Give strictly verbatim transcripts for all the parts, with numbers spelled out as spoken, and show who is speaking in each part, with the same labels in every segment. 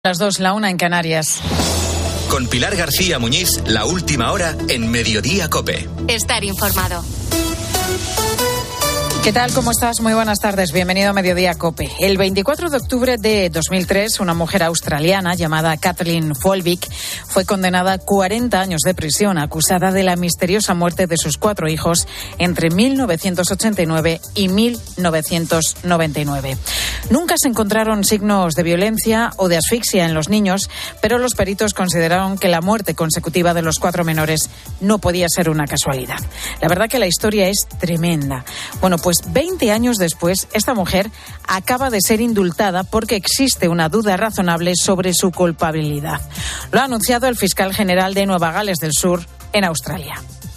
Speaker 1: Las dos, la una en Canarias.
Speaker 2: Con Pilar García Muñiz, la última hora en Mediodía COPE.
Speaker 3: Estar informado.
Speaker 1: ¿Qué tal? ¿Cómo estás? Muy buenas tardes. Bienvenido a Mediodía COPE. El veinticuatro de octubre de dos mil tres, una mujer australiana llamada Kathleen Folbig fue condenada a cuarenta años de prisión, acusada de la misteriosa muerte de sus cuatro hijos entre mil novecientos ochenta y nueve y mil novecientos noventa y nueve. Nunca se encontraron signos de violencia o de asfixia en los niños, pero los peritos consideraron que la muerte consecutiva de los cuatro menores no podía ser una casualidad. La verdad que la historia es tremenda. Bueno, pues Pues veinte años después, esta mujer acaba de ser indultada porque existe una duda razonable sobre su culpabilidad. Lo ha anunciado el fiscal general de Nueva Gales del Sur, en Australia.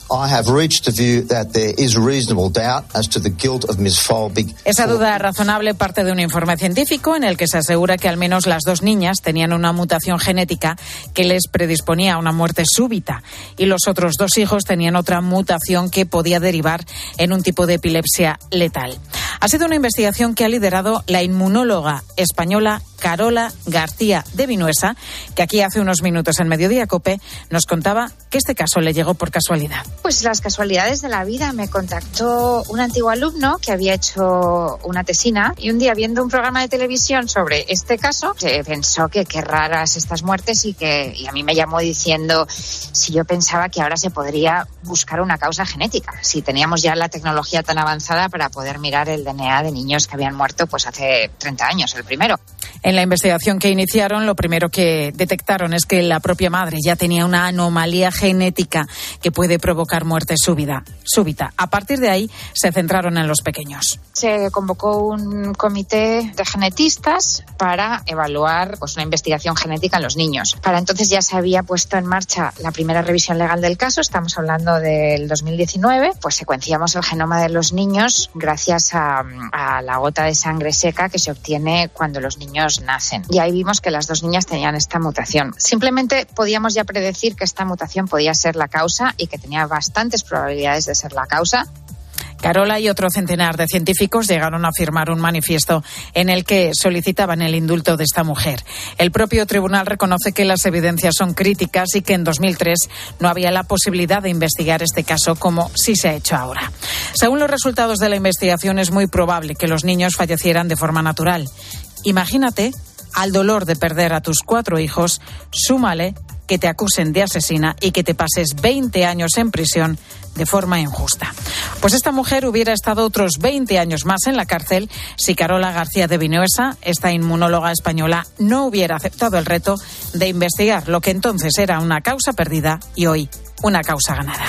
Speaker 1: Esa duda razonable parte de un informe científico en el que se asegura que al menos las dos niñas tenían una mutación genética que les predisponía a una muerte súbita y los otros dos hijos tenían otra mutación que podía derivar en un tipo de epilepsia letal. Ha sido una investigación que ha liderado la inmunóloga española Carola García de Vinuesa, que aquí hace unos minutos en Mediodía COPE nos contaba que este caso le llegó por casualidad.
Speaker 4: Pues las casualidades de la vida. Me contactó un antiguo alumno que había hecho una tesina y un día, viendo un programa de televisión sobre este caso, se pensó que qué raras estas muertes y que y a mí me llamó diciendo si yo pensaba que ahora se podría buscar una causa genética, si teníamos ya la tecnología tan avanzada para poder mirar el D N A de niños que habían muerto pues hace treinta años, el primero.
Speaker 1: En la investigación que iniciaron, lo primero que detectaron es que la propia madre ya tenía una anomalía genética que puede provocar muerte súbita. súbita. A partir de ahí, se centraron en los pequeños.
Speaker 4: Se convocó un comité de genetistas para evaluar pues, una investigación genética en los niños. Para entonces ya se había puesto en marcha la primera revisión legal del caso, estamos hablando del dos mil diecinueve, pues secuenciamos el genoma de los niños gracias a, a la gota de sangre seca que se obtiene cuando los niños nacen. Y ahí vimos que las dos niñas tenían esta mutación. Simplemente podíamos ya predecir que esta mutación podía ser la causa y que tenía bastantes probabilidades de ser la causa.
Speaker 1: Carola y otro centenar de científicos llegaron a firmar un manifiesto en el que solicitaban el indulto de esta mujer. El propio tribunal reconoce que las evidencias son críticas y que en dos mil tres no había la posibilidad de investigar este caso como sí se ha hecho ahora. Según los resultados de la investigación, es muy probable que los niños fallecieran de forma natural. Imagínate, al dolor de perder a tus cuatro hijos, súmale que te acusen de asesina y que te pases veinte años en prisión de forma injusta. Pues esta mujer hubiera estado otros veinte años más en la cárcel si Carola García de Vinuesa, esta inmunóloga española, no hubiera aceptado el reto de investigar lo que entonces era una causa perdida y hoy una causa ganada.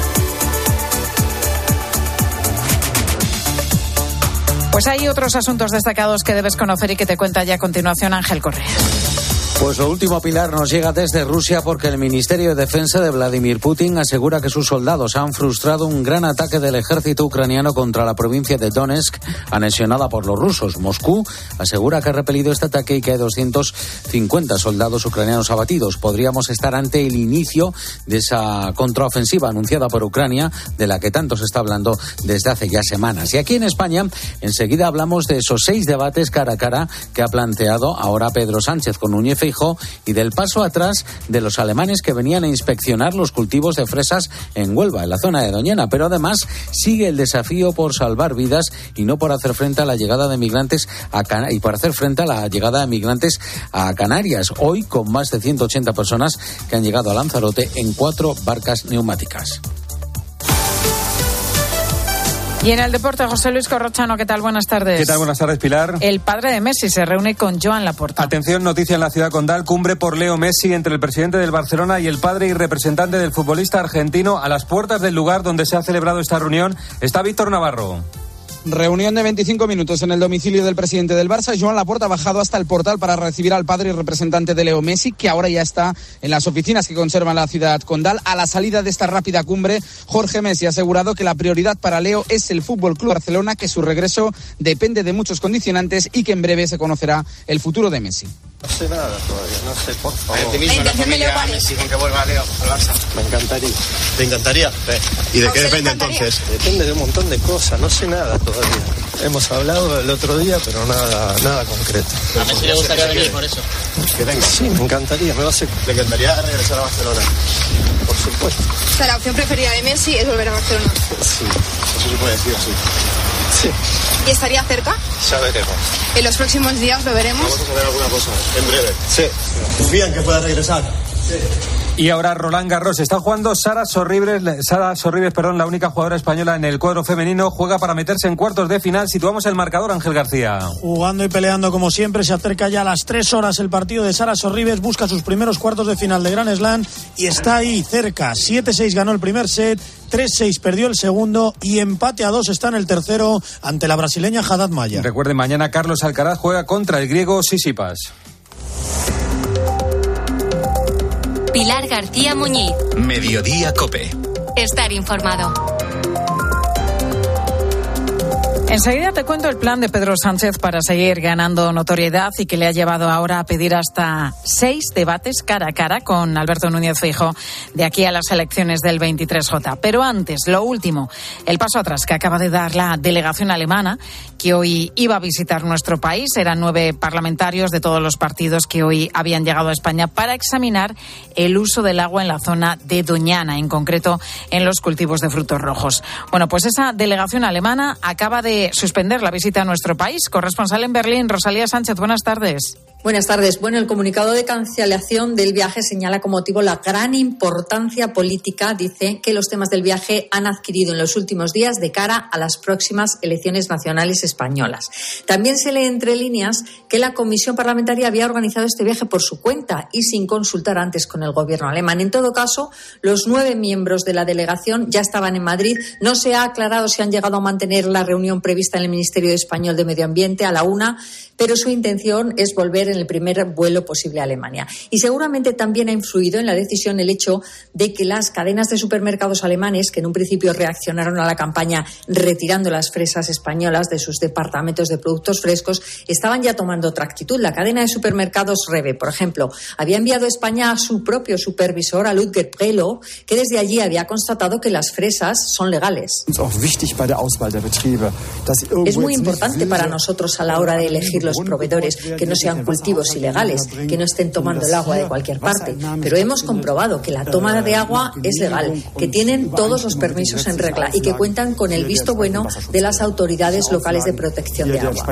Speaker 1: Pues hay otros asuntos destacados que debes conocer y que te cuenta ya a continuación Ángel Correa.
Speaker 5: Pues lo último, Pilar, nos llega desde Rusia porque el Ministerio de Defensa de Vladimir Putin asegura que sus soldados han frustrado un gran ataque del ejército ucraniano contra la provincia de Donetsk, anexionada por los rusos. Moscú asegura que ha repelido este ataque y que hay doscientos cincuenta soldados ucranianos abatidos. Podríamos estar ante el inicio de esa contraofensiva anunciada por Ucrania, de la que tanto se está hablando desde hace ya semanas. Y aquí en España, enseguida hablamos de esos seis debates cara a cara que ha planteado ahora Pedro Sánchez con Núñez Feijóo y del paso atrás de los alemanes que venían a inspeccionar los cultivos de fresas en Huelva, en la zona de Doñana. Pero además sigue el desafío por salvar vidas y no por hacer frente a la llegada de migrantes a Can- y por hacer frente a la llegada de migrantes a Canarias. Hoy con más de ciento ochenta personas que han llegado a Lanzarote en cuatro barcas neumáticas.
Speaker 1: Y en el deporte, José Luis Corrochano, ¿qué tal? Buenas tardes.
Speaker 6: ¿Qué tal? Buenas tardes, Pilar.
Speaker 1: El padre de Messi se reúne con Joan Laporta.
Speaker 6: Atención, noticia en la ciudad condal, cumbre por Leo Messi entre el presidente del Barcelona y el padre y representante del futbolista argentino. A las puertas del lugar donde se ha celebrado esta reunión está Víctor Navarro.
Speaker 7: Reunión de veinticinco minutos en el domicilio del presidente del Barça. Joan Laporta ha bajado hasta el portal para recibir al padre y representante de Leo Messi, que ahora ya está en las oficinas que conservan la ciudad condal. A la salida de esta rápida cumbre, Jorge Messi ha asegurado que la prioridad para Leo es el Fútbol Club Barcelona, que su regreso depende de muchos condicionantes y que en breve se conocerá el futuro de Messi.
Speaker 3: No sé nada todavía, no sé, por favor.
Speaker 8: ¿La intención de Leo cuál es?
Speaker 3: Que vuelva Leo al Barça. Me encantaría. ¿Te encantaría? Sí. ¿Y de qué depende entonces? Depende de un montón de cosas, no sé nada todavía. Hemos hablado el otro día, pero nada nada concreto.
Speaker 8: ¿A Messi le gustaría venir por eso?
Speaker 3: Que venga. Sí, me encantaría, me va a ser... ¿Le encantaría regresar a Barcelona? Por supuesto.
Speaker 9: O sea, la opción preferida de Messi es volver a Barcelona.
Speaker 3: Sí, eso se puede decir así. Sí.
Speaker 9: ¿Y estaría cerca?
Speaker 3: Ya veremos.
Speaker 9: En los próximos días lo veremos.
Speaker 3: Vamos a saber alguna cosa, en breve. Sí. Confían que pueda regresar. Sí.
Speaker 6: Y ahora Roland Garros. Está jugando Sara Sorribes, Sara Sorribes, perdón, la única jugadora española en el cuadro femenino. Juega para meterse en cuartos de final. Situamos el marcador, Ángel García.
Speaker 10: Jugando y peleando como siempre. Se acerca ya a las tres horas el partido de Sara Sorribes. Busca sus primeros cuartos de final de Grand Slam y está ahí cerca. siete seis ganó el primer set. tres seis perdió el segundo y empate a dos está en el tercero ante la brasileña Haddad Maia.
Speaker 6: Recuerden, mañana Carlos Alcaraz juega contra el griego Tsitsipas.
Speaker 11: Pilar García Muñiz.
Speaker 2: Mediodía COPE.
Speaker 11: Estar informado.
Speaker 1: Enseguida te cuento el plan de Pedro Sánchez para seguir ganando notoriedad y que le ha llevado ahora a pedir hasta seis debates cara a cara con Alberto Núñez Feijóo de aquí a las elecciones del veintitrés J. Pero antes, lo último, el paso atrás que acaba de dar la delegación alemana que hoy iba a visitar nuestro país. Eran nueve parlamentarios de todos los partidos que hoy habían llegado a España para examinar el uso del agua en la zona de Doñana, en concreto en los cultivos de frutos rojos. Bueno, pues esa delegación alemana acaba de suspender la visita a nuestro país. Corresponsal en Berlín, Rosalía Sánchez, buenas tardes.
Speaker 12: Buenas tardes. Bueno, el comunicado de cancelación del viaje señala como motivo la gran importancia política. Dice que los temas del viaje han adquirido en los últimos días de cara a las próximas elecciones nacionales españolas. También se lee entre líneas que la Comisión Parlamentaria había organizado este viaje por su cuenta y sin consultar antes con el gobierno alemán. En todo caso, los nueve miembros de la delegación ya estaban en Madrid. No se ha aclarado si han llegado a mantener la reunión prevista en el Ministerio Español de Medio Ambiente a la una, pero su intención es volver en el primer vuelo posible a Alemania. Y seguramente también ha influido en la decisión el hecho de que las cadenas de supermercados alemanes, que en un principio reaccionaron a la campaña retirando las fresas españolas de sus departamentos de productos frescos, estaban ya tomando otra actitud. La cadena de supermercados Rewe, por ejemplo, había enviado a España a su propio supervisor, a Ludger Prelo, que desde allí había constatado que las fresas son legales. Es muy importante para nosotros a la hora de elegir los proveedores que no sean cultivos ilegales, que no estén tomando el agua de cualquier parte. Pero hemos comprobado que la toma de agua es legal, que tienen todos los permisos en regla y que cuentan con el visto bueno de las autoridades locales de protección de agua.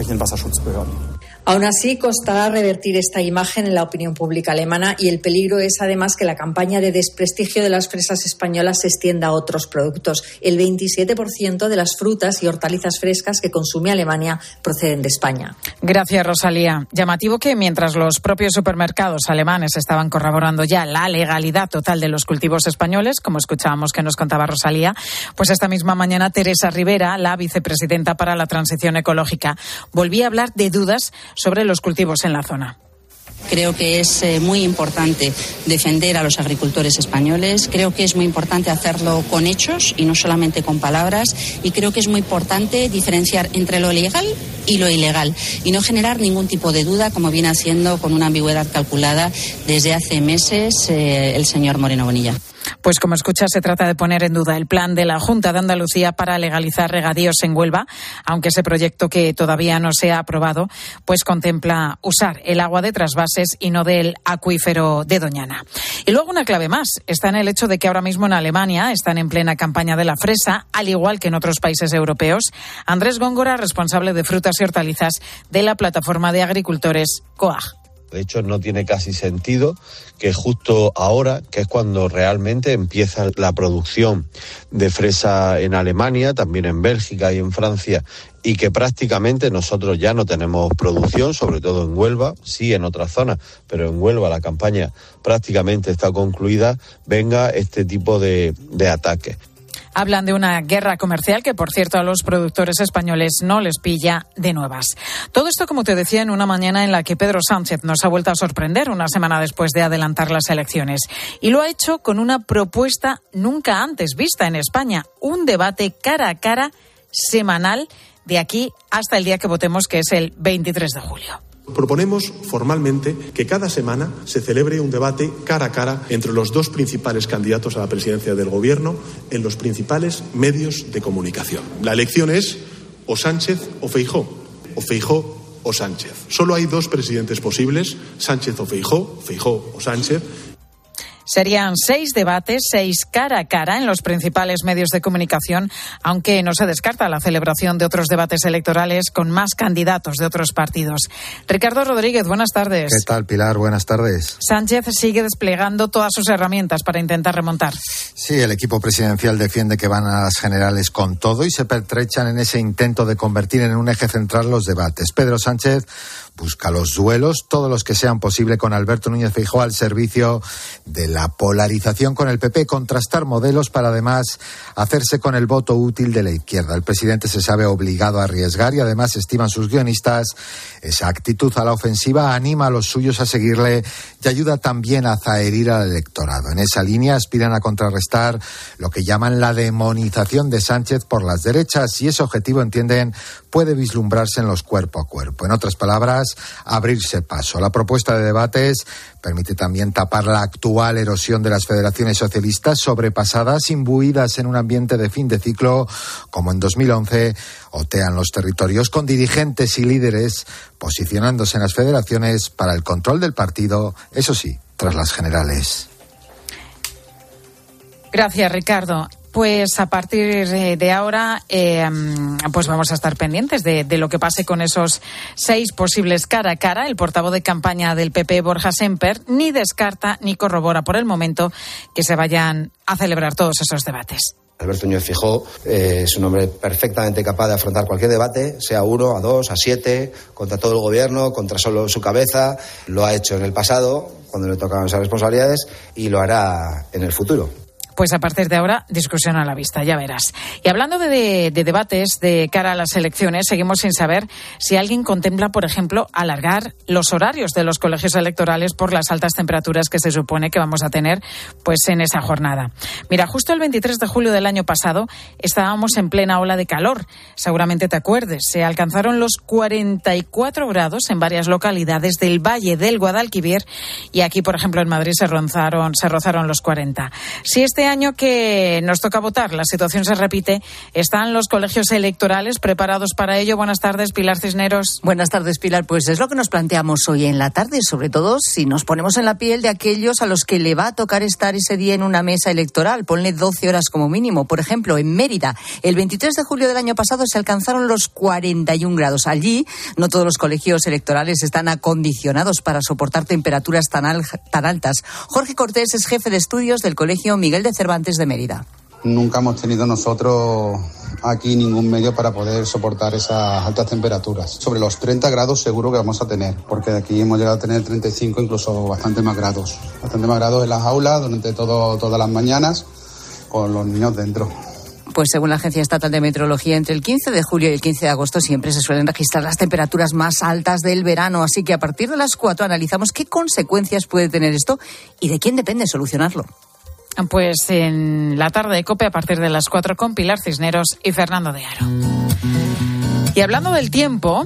Speaker 12: Aún así, costará revertir esta imagen en la opinión pública alemana y el peligro es además que la campaña de desprestigio de las fresas españolas se extienda a otros productos. El veintisiete por ciento de las frutas y hortalizas frescas que consume Alemania proceden de España.
Speaker 1: Gracias, Rosalía. Llamativo que mientras los propios supermercados alemanes estaban corroborando ya la legalidad total de los cultivos españoles, como escuchábamos que nos contaba Rosalía, pues esta misma mañana Teresa Rivera, la vicepresidenta para la transición ecológica, volvía a hablar de dudas sobre los cultivos en la zona.
Speaker 13: Creo que es eh, muy importante defender a los agricultores españoles, creo que es muy importante hacerlo con hechos y no solamente con palabras, y creo que es muy importante diferenciar entre lo legal y lo ilegal y no generar ningún tipo de duda, como viene haciendo con una ambigüedad calculada desde hace meses eh, el señor Moreno Bonilla.
Speaker 1: Pues como escucha, se trata de poner en duda el plan de la Junta de Andalucía para legalizar regadíos en Huelva, aunque ese proyecto que todavía no se ha aprobado, pues contempla usar el agua de trasvases y no del acuífero de Doñana. Y luego una clave más, está en el hecho de que ahora mismo en Alemania están en plena campaña de la fresa, al igual que en otros países europeos. Andrés Góngora, responsable de frutas y hortalizas de la plataforma de agricultores COAG.
Speaker 14: De hecho, no tiene casi sentido que justo ahora, que es cuando realmente empieza la producción de fresa en Alemania, también en Bélgica y en Francia, y que prácticamente nosotros ya no tenemos producción, sobre todo en Huelva, sí en otras zonas, pero en Huelva la campaña prácticamente está concluida, venga este tipo de, de ataques.
Speaker 1: Hablan de una guerra comercial que, por cierto, a los productores españoles no les pilla de nuevas. Todo esto, como te decía, en una mañana en la que Pedro Sánchez nos ha vuelto a sorprender una semana después de adelantar las elecciones. Y lo ha hecho con una propuesta nunca antes vista en España, un debate cara a cara semanal de aquí hasta el día que votemos, que es el veintitrés de julio.
Speaker 15: Proponemos formalmente que cada semana se celebre un debate cara a cara entre los dos principales candidatos a la presidencia del Gobierno en los principales medios de comunicación. La elección es o Sánchez o Feijóo, o Feijóo o Sánchez. Solo hay dos presidentes posibles, Sánchez o Feijóo, Feijóo o Sánchez.
Speaker 1: Serían seis debates, seis cara a cara en los principales medios de comunicación, aunque no se descarta la celebración de otros debates electorales con más candidatos de otros partidos. Ricardo Rodríguez, buenas tardes.
Speaker 16: ¿Qué tal, Pilar? Buenas tardes.
Speaker 1: Sánchez sigue desplegando todas sus herramientas para intentar remontar.
Speaker 16: Sí, el equipo presidencial defiende que van a las generales con todo y se pertrechan en ese intento de convertir en un eje central los debates. Pedro Sánchez busca los duelos, todos los que sean posible, con Alberto Núñez Feijóo al servicio de la polarización con el P P, contrastar modelos para además hacerse con el voto útil de la izquierda. El presidente se sabe obligado a arriesgar y además, estiman sus guionistas, esa actitud a la ofensiva anima a los suyos a seguirle y ayuda también a zaherir al electorado. En esa línea aspiran a contrarrestar lo que llaman la demonización de Sánchez por las derechas y ese objetivo, entienden, puede vislumbrarse en los cuerpo a cuerpo. En otras palabras, abrirse paso. La propuesta de debates permite también tapar la actual erosión de las federaciones socialistas sobrepasadas, imbuidas en un ambiente de fin de ciclo, como en dos mil once, otean los territorios con dirigentes y líderes posicionándose en las federaciones para el control del partido, eso sí, tras las generales.
Speaker 1: Gracias, Ricardo. Pues a partir de ahora, eh, pues vamos a estar pendientes de, de lo que pase con esos seis posibles cara a cara. El portavoz de campaña del P P, Borja Semper, ni descarta ni corrobora por el momento que se vayan a celebrar todos esos debates.
Speaker 17: Alberto Núñez Feijóo eh, es un hombre perfectamente capaz de afrontar cualquier debate, sea uno, a dos, a siete, contra todo el gobierno, contra solo su cabeza. Lo ha hecho en el pasado, cuando le tocaban esas responsabilidades, y lo hará en el futuro.
Speaker 1: Pues a partir de ahora, discusión a la vista, ya verás. Y hablando de, de, de debates de cara a las elecciones, seguimos sin saber si alguien contempla, por ejemplo, alargar los horarios de los colegios electorales por las altas temperaturas que se supone que vamos a tener pues en esa jornada. Mira, justo el veintitrés de julio del año pasado estábamos en plena ola de calor. Seguramente te acuerdes, se alcanzaron los cuarenta y cuatro grados en varias localidades del Valle del Guadalquivir y aquí, por ejemplo, en Madrid se rozaron, se rozaron los cuarenta. Si este año que nos toca votar la situación se repite, ¿están los colegios electorales preparados para ello? Buenas tardes, Pilar Cisneros.
Speaker 18: Buenas tardes, Pilar. Pues es lo que nos planteamos hoy en la tarde, sobre todo si nos ponemos en la piel de aquellos a los que le va a tocar estar ese día en una mesa electoral. Ponle doce horas como mínimo. Por ejemplo, en Mérida, el veintitrés de julio del año pasado se alcanzaron los cuarenta y un grados. Allí, no todos los colegios electorales están acondicionados para soportar temperaturas tan, al, tan altas. Jorge Cortés es jefe de estudios del Colegio Miguel de Cervantes de Mérida.
Speaker 19: Nunca hemos tenido nosotros aquí ningún medio para poder soportar esas altas temperaturas. Sobre los treinta grados seguro que vamos a tener, porque aquí hemos llegado a tener treinta y cinco, incluso bastante más grados. Bastante más grados en las aulas durante todo, todas las mañanas, con los niños dentro.
Speaker 18: Pues según la Agencia Estatal de Meteorología, entre el quince de julio y el quince de agosto siempre se suelen registrar las temperaturas más altas del verano. Así que a partir de las cuatro analizamos qué consecuencias puede tener esto y de quién depende solucionarlo.
Speaker 1: Pues en la tarde de COPE a partir de las cuatro con Pilar Cisneros y Fernando de Aro. Y hablando del tiempo,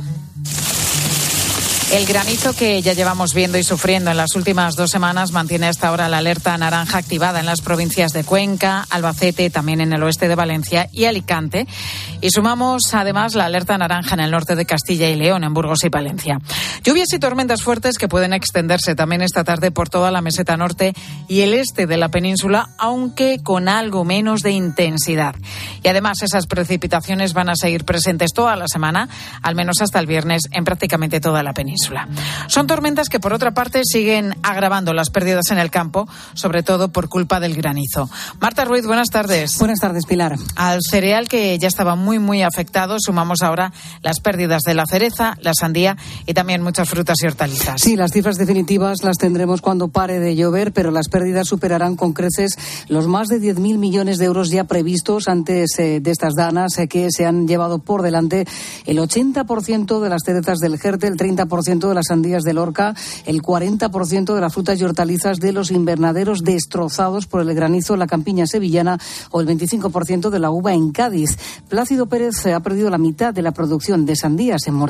Speaker 1: el granizo que ya llevamos viendo y sufriendo en las últimas dos semanas mantiene hasta ahora la alerta naranja activada en las provincias de Cuenca, Albacete, también en el oeste de Valencia y Alicante. Y sumamos además la alerta naranja en el norte de Castilla y León, en Burgos y Palencia. Lluvias y tormentas fuertes que pueden extenderse también esta tarde por toda la meseta norte y el este de la península, aunque con algo menos de intensidad. Y además esas precipitaciones van a seguir presentes toda la semana, al menos hasta el viernes, en prácticamente toda la península. Son tormentas que, por otra parte, siguen agravando las pérdidas en el campo, sobre todo por culpa del granizo. Marta Ruiz, buenas tardes.
Speaker 20: Buenas tardes, Pilar.
Speaker 1: Al cereal, que ya estaba muy, muy afectado, sumamos ahora las pérdidas de la cereza, la sandía y también muchas frutas y hortalizas.
Speaker 20: Sí, las cifras definitivas las tendremos cuando pare de llover, pero las pérdidas superarán con creces los más de diez mil millones de euros ya previstos antes eh, de estas danas, eh, que se han llevado por delante el ochenta por ciento de las cerezas del Jerte, el treinta por ciento de las sandías de Lorca, el cuarenta por ciento de las frutas y hortalizas de los invernaderos destrozados por el granizo en la campiña sevillana o el veinticinco por ciento de la uva en Cádiz. Plácido Pérez ha perdido la mitad de la producción de sandías en Murcia.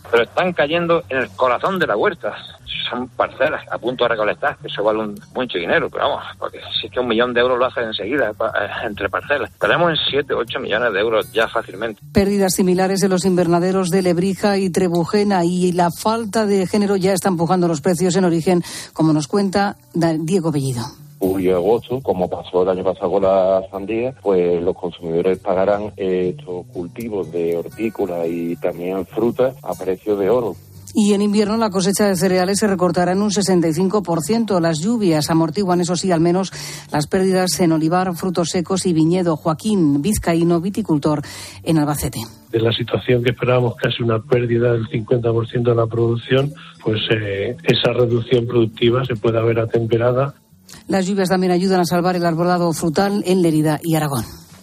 Speaker 21: pero están cayendo en el corazón de la huerta. Son parcelas a punto de recolectar, que eso vale un mucho dinero, pero vamos, porque si es que un millón de euros lo hacen enseguida entre parcelas. Estaremos en siete u ocho millones de euros ya fácilmente.
Speaker 20: Pérdidas similares en los invernaderos de Lebrija y Trebujena, y la falta de género ya está empujando los precios en origen, como nos cuenta Diego Bellido.
Speaker 22: Julio y agosto, como pasó el año pasado con la sandía, pues los consumidores pagarán estos cultivos de hortícola y también frutas a precio de oro.
Speaker 20: Y en invierno la cosecha de cereales se recortará en un sesenta y cinco por ciento. Las lluvias amortiguan, eso sí, al menos las pérdidas en olivar, frutos secos y viñedo. Joaquín Vizcaíno, viticultor en Albacete.
Speaker 23: De la situación que esperábamos, casi una pérdida del cincuenta por ciento de la producción, pues eh, esa reducción productiva se puede ver atemperada.
Speaker 20: Las lluvias también ayudan a salvar el arbolado frutal en Lérida y Aragón.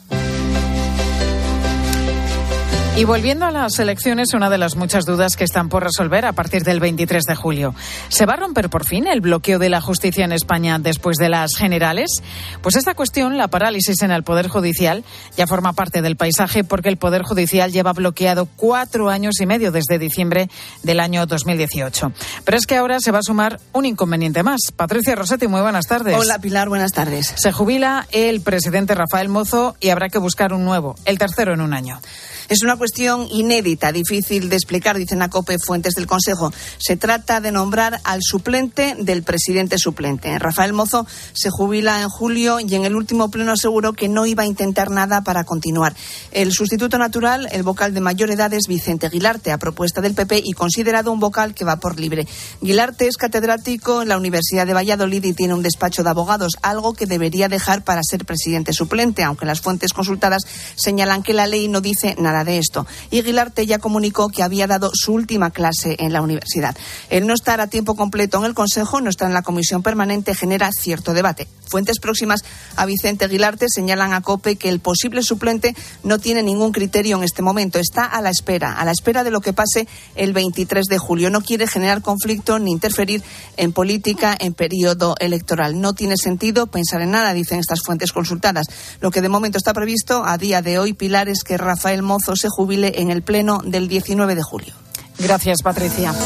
Speaker 1: Y volviendo a las elecciones, una de las muchas dudas que están por resolver a partir del veintitrés de julio. ¿Se va a romper por fin el bloqueo de la justicia en España después de las generales? Pues esta cuestión, la parálisis en el Poder Judicial, ya forma parte del paisaje porque el Poder Judicial lleva bloqueado cuatro años y medio desde diciembre del año dos mil dieciocho. Pero es que ahora se va a sumar un inconveniente más. Patricia Rossetti, muy buenas tardes.
Speaker 24: Hola Pilar, buenas tardes.
Speaker 1: Se jubila el presidente Rafael Mozo y habrá que buscar un nuevo, el tercero en un año.
Speaker 24: Es una cuestión inédita, difícil de explicar, dicen a COPE fuentes del Consejo. Se trata de nombrar al suplente del presidente suplente. Rafael Mozo se jubila en julio y en el último pleno aseguró que no iba a intentar nada para continuar. El sustituto natural, el vocal de mayor edad, es Vicente Guilarte, a propuesta del P P y considerado un vocal que va por libre. Guilarte es catedrático en la Universidad de Valladolid y tiene un despacho de abogados, algo que debería dejar para ser presidente suplente, aunque las fuentes consultadas señalan que la ley no dice nada de esto. Y Guilarte ya comunicó que había dado su última clase en la universidad. El no estar a tiempo completo en el Consejo, no estar en la comisión permanente, genera cierto debate. Fuentes próximas a Vicente Guilarte señalan a COPE que el posible suplente no tiene ningún criterio en este momento. Está a la espera, a la espera de lo que pase el veintitrés de julio. No quiere generar conflicto ni interferir en política en periodo electoral. No tiene sentido pensar en nada, dicen estas fuentes consultadas. Lo que de momento está previsto a día de hoy, Pilar, es que Rafael Mozo se jubile en el pleno del diecinueve de julio.
Speaker 1: Gracias, Patricia.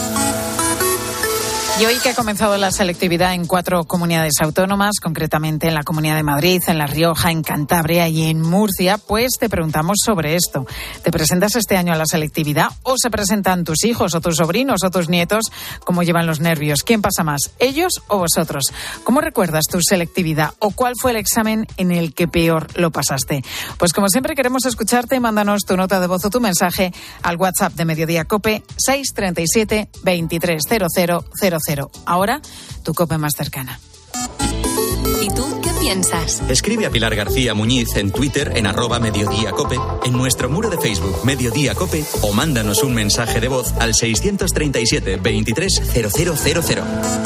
Speaker 1: Y hoy que ha comenzado la selectividad en cuatro comunidades autónomas, concretamente en la Comunidad de Madrid, en La Rioja, en Cantabria y en Murcia, pues te preguntamos sobre esto. ¿Te presentas este año a la selectividad o se presentan tus hijos o tus sobrinos o tus nietos? ¿Cómo llevan los nervios? ¿Quién pasa más, ellos o vosotros? ¿Cómo recuerdas tu selectividad o cuál fue el examen en el que peor lo pasaste? Pues como siempre queremos escucharte. Mándanos tu nota de voz o tu mensaje al WhatsApp de Mediodía COPE seis treinta y siete, veintitrés cero cero cero cero. Ahora, tu COPE más cercana.
Speaker 11: ¿Y tú qué piensas?
Speaker 2: Escribe a Pilar García Muñiz en Twitter en arroba Mediodía Cope, en nuestro muro de Facebook Mediodía Cope o mándanos un mensaje de voz al seiscientos treinta y siete, veintitrés cero cero cero cero.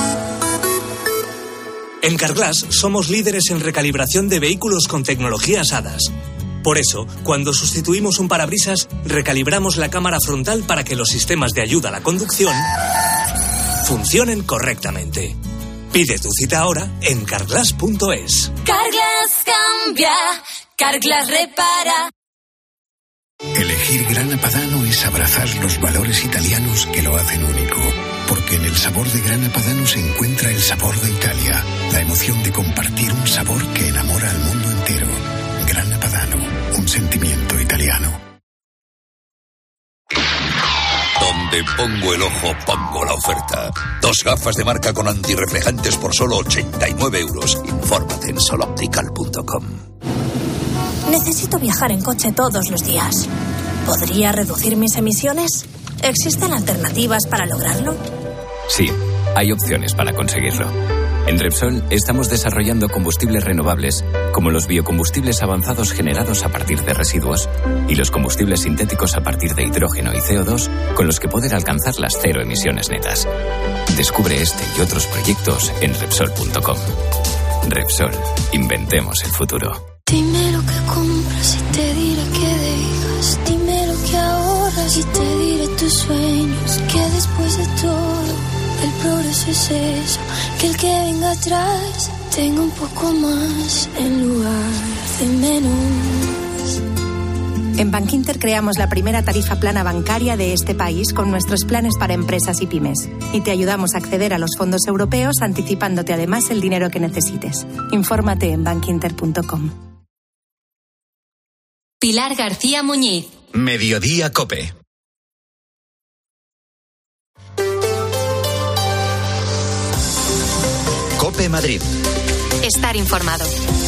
Speaker 25: En Carglass somos líderes en recalibración de vehículos con tecnologías HADAS. Por eso, cuando sustituimos un parabrisas, recalibramos la cámara frontal para que los sistemas de ayuda a la conducción funcionen correctamente. Pide tu cita ahora en carglass punto es.
Speaker 11: Carglass cambia, Carglass repara.
Speaker 26: Elegir Grana Padano es abrazar los valores italianos que lo hacen único. Porque en el sabor de Grana Padano se encuentra el sabor de Italia, la emoción de compartir un sabor que enamora al mundo entero. Grana Padano, un sentimiento italiano.
Speaker 27: Donde pongo el ojo, pongo la oferta. Dos gafas de marca con antirreflejantes por solo ochenta y nueve euros. Infórmate en soloptical punto com.
Speaker 28: Necesito viajar en coche todos los días. ¿Podría reducir mis emisiones? ¿Existen alternativas para lograrlo?
Speaker 29: Sí, hay opciones para conseguirlo. En Repsol estamos desarrollando combustibles renovables, como los biocombustibles avanzados generados a partir de residuos y los combustibles sintéticos a partir de hidrógeno y C O dos, con los que poder alcanzar las cero emisiones netas. Descubre este y otros proyectos en Repsol punto com. Repsol, inventemos el futuro.
Speaker 30: Dime lo que compras y te diré que dejas. Dime lo que ahorras y te diré tus sueños. Que después de todo el progreso es eso, que el que venga atrás tenga un poco más en lugar de menos.
Speaker 3: En Bankinter creamos la primera tarifa plana bancaria de este país con nuestros planes para empresas y pymes. Y te ayudamos a acceder a los fondos europeos anticipándote además el dinero que necesites. Infórmate en bankinter punto com.
Speaker 11: Pilar García Muñiz.
Speaker 2: Mediodía COPE. COPE Madrid.
Speaker 11: Estar informado.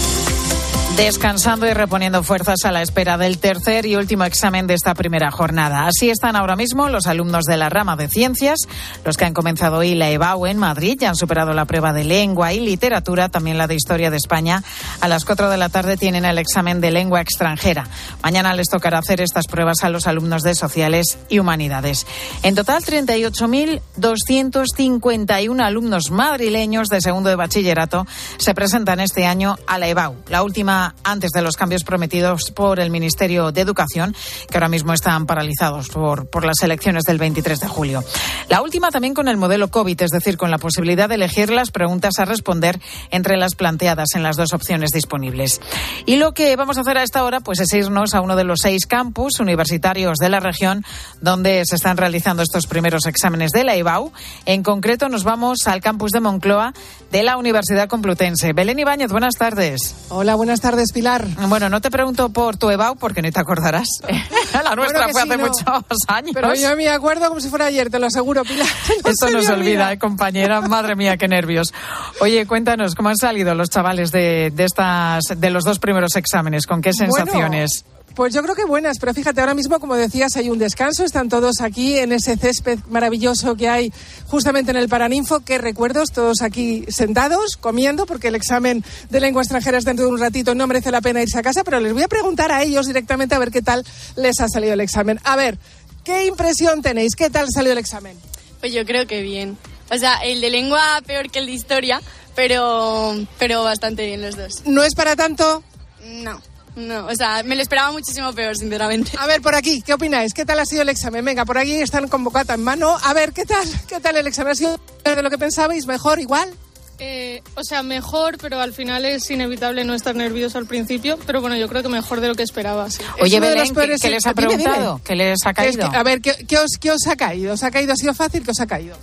Speaker 1: Descansando y reponiendo fuerzas a la espera del tercer y último examen de esta primera jornada. Así están ahora mismo los alumnos de la rama de Ciencias, los que han comenzado hoy la EBAU en Madrid, ya han superado la prueba de Lengua y Literatura, también la de Historia de España. A las cuatro de la tarde tienen el examen de Lengua extranjera. Mañana les tocará hacer estas pruebas a los alumnos de Sociales y Humanidades. En total, treinta y ocho mil doscientos cincuenta y uno alumnos madrileños de segundo de bachillerato se presentan este año a la EBAU, la última antes de los cambios prometidos por el Ministerio de Educación, que ahora mismo están paralizados por, por las elecciones del veintitrés de julio. La última también con el modelo COVID, es decir, con la posibilidad de elegir las preguntas a responder entre las planteadas en las dos opciones disponibles. Y lo que vamos a hacer a esta hora pues es irnos a uno de los seis campus universitarios de la región donde se están realizando estos primeros exámenes de la EBAU. En concreto nos vamos al campus de Moncloa de la Universidad Complutense. Belén Ibáñez, buenas tardes.
Speaker 4: Hola, buenas tardes. Pilar.
Speaker 1: Bueno, no te pregunto por tu EBAU porque ni te acordarás. La nuestra fue
Speaker 4: sí,
Speaker 1: hace
Speaker 4: no.
Speaker 1: muchos años.
Speaker 4: Pero yo me acuerdo como si fuera ayer, te lo aseguro, Pilar. No
Speaker 1: Esto no se olvida, ¿eh, compañera? Madre mía, qué nervios. Oye, cuéntanos, ¿cómo han salido los chavales de, de, estas, de los dos primeros exámenes? ¿Con qué sensaciones?
Speaker 4: Bueno, pues yo creo que buenas, pero fíjate, ahora mismo, como decías, hay un descanso, están todos aquí en ese césped maravilloso que hay justamente en el Paraninfo. Qué recuerdos, todos aquí sentados, comiendo, porque el examen de lengua extranjera es dentro de un ratito, no merece la pena irse a casa, pero les voy a preguntar a ellos directamente a ver qué tal les ha salido el examen. A ver, ¿qué impresión tenéis? ¿Qué tal salió el examen?
Speaker 5: Pues yo creo que bien. O sea, el de lengua peor que el de historia, pero, pero bastante bien los dos.
Speaker 4: ¿No es para tanto?
Speaker 5: No. No, o sea, me lo esperaba muchísimo peor, sinceramente.
Speaker 4: A ver, por aquí, ¿qué opináis? ¿Qué tal ha sido el examen? Venga, por aquí están con bocata en mano. A ver, ¿qué tal? ¿Qué tal el examen? ¿Ha sido de lo que pensabais? ¿Mejor? ¿Igual?
Speaker 6: Eh, o sea, mejor, pero al final es inevitable no estar nervioso al principio. Pero bueno, yo creo que mejor de lo que esperaba, sí.
Speaker 1: Oye, Belén, ¿qué, ¿qué les ha
Speaker 4: dime,
Speaker 1: preguntado?
Speaker 4: Dime.
Speaker 1: ¿Qué les ha caído?
Speaker 4: Es que, a ver, ¿qué, qué, os, ¿qué os ha caído? ¿Os ha caído? ¿Ha sido fácil? ¿Qué os ha caído?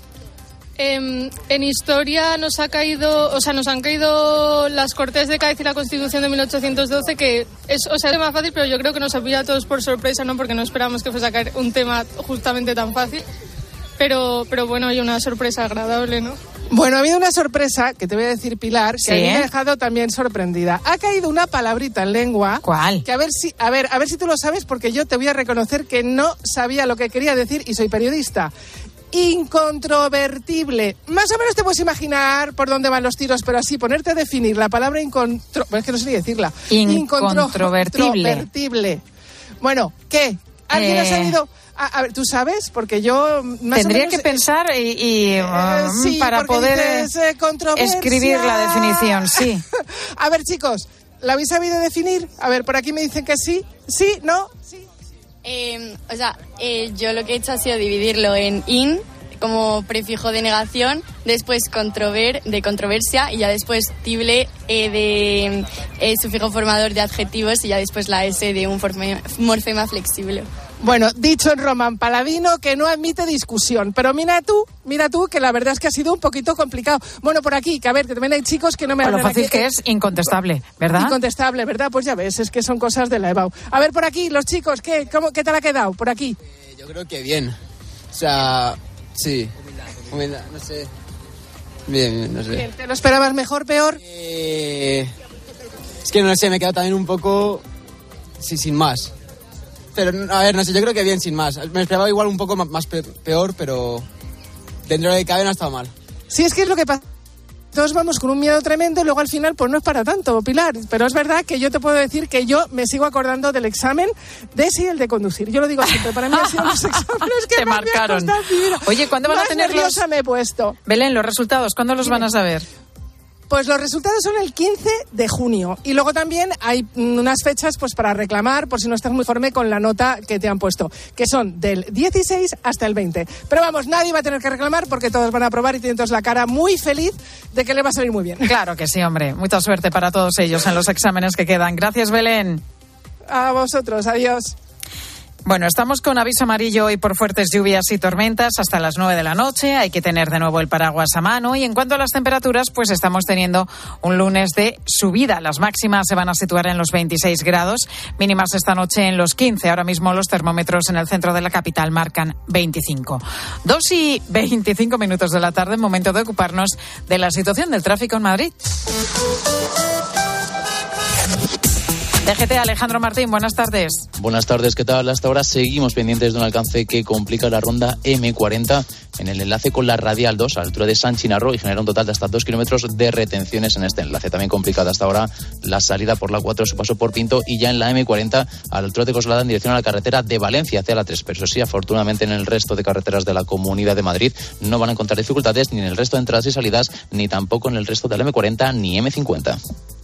Speaker 6: Eh, en historia nos ha caído, o sea, nos han caído las Cortes de Cádiz y la Constitución de mil ochocientos doce, que es, o sea, es más fácil, pero yo creo que nos ha pillado a todos por sorpresa, ¿no? Porque no esperábamos que fuese a caer un tema justamente tan fácil. Pero, pero bueno, hay una sorpresa agradable, ¿no?
Speaker 4: Bueno, ha habido una sorpresa, que te voy a decir, Pilar, que
Speaker 1: ¿Sí?
Speaker 4: a mí me ha dejado también sorprendida. Ha caído una palabrita en lengua.
Speaker 1: ¿Cuál?
Speaker 4: Que a ver si, a ver, a ver si tú lo sabes, porque yo te voy a reconocer que no sabía lo que quería decir y soy periodista. Incontrovertible. Más o menos te puedes imaginar por dónde van los tiros, pero así ponerte a definir la palabra incontro... Bueno, es que no sé ni decirla.
Speaker 1: Incontrovertible.
Speaker 4: Incontrovertible. Bueno, ¿qué? ¿Alguien
Speaker 1: Eh...
Speaker 4: ha sabido...? A, a ver, ¿tú sabes? Porque yo... Más
Speaker 1: Tendría
Speaker 4: o menos,
Speaker 1: que pensar y, y
Speaker 4: eh,
Speaker 1: um,
Speaker 4: sí,
Speaker 1: para poder
Speaker 4: dices, eh, controversia.
Speaker 1: escribir la definición, sí.
Speaker 4: A ver, chicos, ¿la habéis sabido definir? A ver, por aquí me dicen que sí. ¿Sí? ¿No? ¿Sí?
Speaker 5: Eh, o sea, eh, yo lo que he hecho ha sido dividirlo en in, como prefijo de negación, después controver, de controversia, y ya después tible eh, de eh, sufijo formador de adjetivos, y ya después la S de un forme, morfema flexible.
Speaker 4: Bueno, dicho en román paladino, que no admite discusión. Pero mira tú, mira tú, que la verdad es que ha sido un poquito complicado. Bueno, por aquí, que a ver, que también hay chicos que no me
Speaker 1: Lo
Speaker 4: hablan
Speaker 1: fácil
Speaker 4: aquí.
Speaker 1: que es, incontestable, ¿verdad?
Speaker 4: Incontestable, ¿verdad? Pues ya ves, es que son cosas de la EBAU. A ver, por aquí, los chicos, ¿qué, cómo, qué tal ha quedado? Por aquí.
Speaker 7: Eh, yo creo que bien. O sea, sí. Humildad, no sé. Bien, bien, no sé.
Speaker 4: Bien, ¿te lo esperabas mejor, peor?
Speaker 7: Eh, es que no sé, me he quedado también un poco... Sí, sin más. Pero, a ver, no sé, yo creo que bien, sin más. Me esperaba igual un poco más peor, pero dentro de lo que cabe no ha estado mal.
Speaker 4: Sí, es que es lo que pasa. Todos vamos con un miedo tremendo y luego al final pues no es para tanto, Pilar. Pero es verdad que yo te puedo decir que yo me sigo acordando del examen de sí el de conducir. Yo lo digo siempre, para mí han sido los exámenes que
Speaker 1: te
Speaker 4: más
Speaker 1: marcaron.
Speaker 4: Me han costado vivir.
Speaker 1: Oye, ¿cuándo van
Speaker 4: más
Speaker 1: a tener
Speaker 4: nerviosa
Speaker 1: los...
Speaker 4: me he puesto.
Speaker 1: Belén, los resultados, ¿cuándo los
Speaker 4: Dime.
Speaker 1: van a saber?
Speaker 4: Pues los resultados son el quince de junio y luego también hay unas fechas pues para reclamar por si no estás muy conforme con la nota que te han puesto, que son del dieciséis hasta el veinte. Pero vamos, nadie va a tener que reclamar porque todos van a aprobar y tienen todos la cara muy feliz de que le va a salir muy bien.
Speaker 1: Claro que sí, hombre. Mucha suerte para todos ellos en los exámenes que quedan. Gracias, Belén.
Speaker 4: A vosotros, adiós.
Speaker 1: Bueno, estamos con aviso amarillo hoy por fuertes lluvias y tormentas hasta las nueve de la noche. Hay que tener de nuevo el paraguas a mano. Y en cuanto a las temperaturas, pues estamos teniendo un lunes de subida. Las máximas se van a situar en los veintiséis grados, mínimas esta noche en los quince. Ahora mismo los termómetros en el centro de la capital marcan veinticinco. Dos y veinticinco minutos de la tarde, momento de ocuparnos de la situación del tráfico en Madrid. D G T, Alejandro Martín, buenas tardes.
Speaker 8: Buenas tardes, ¿qué tal? Hasta ahora seguimos pendientes de un alcance que complica la ronda eme cuarenta en el enlace con la Radial dos, a la altura de San Chinarro, y genera un total de hasta dos kilómetros de retenciones en este enlace. También complicada hasta ahora la salida por la cuatro, su paso por Pinto, y ya en la eme cuarenta, a la altura de Coslada, en dirección a la carretera de Valencia hacia la tres. Pero eso sí, afortunadamente en el resto de carreteras de la Comunidad de Madrid no van a encontrar dificultades ni en el resto de entradas y salidas, ni tampoco en el resto de la eme cuarenta ni eme cincuenta.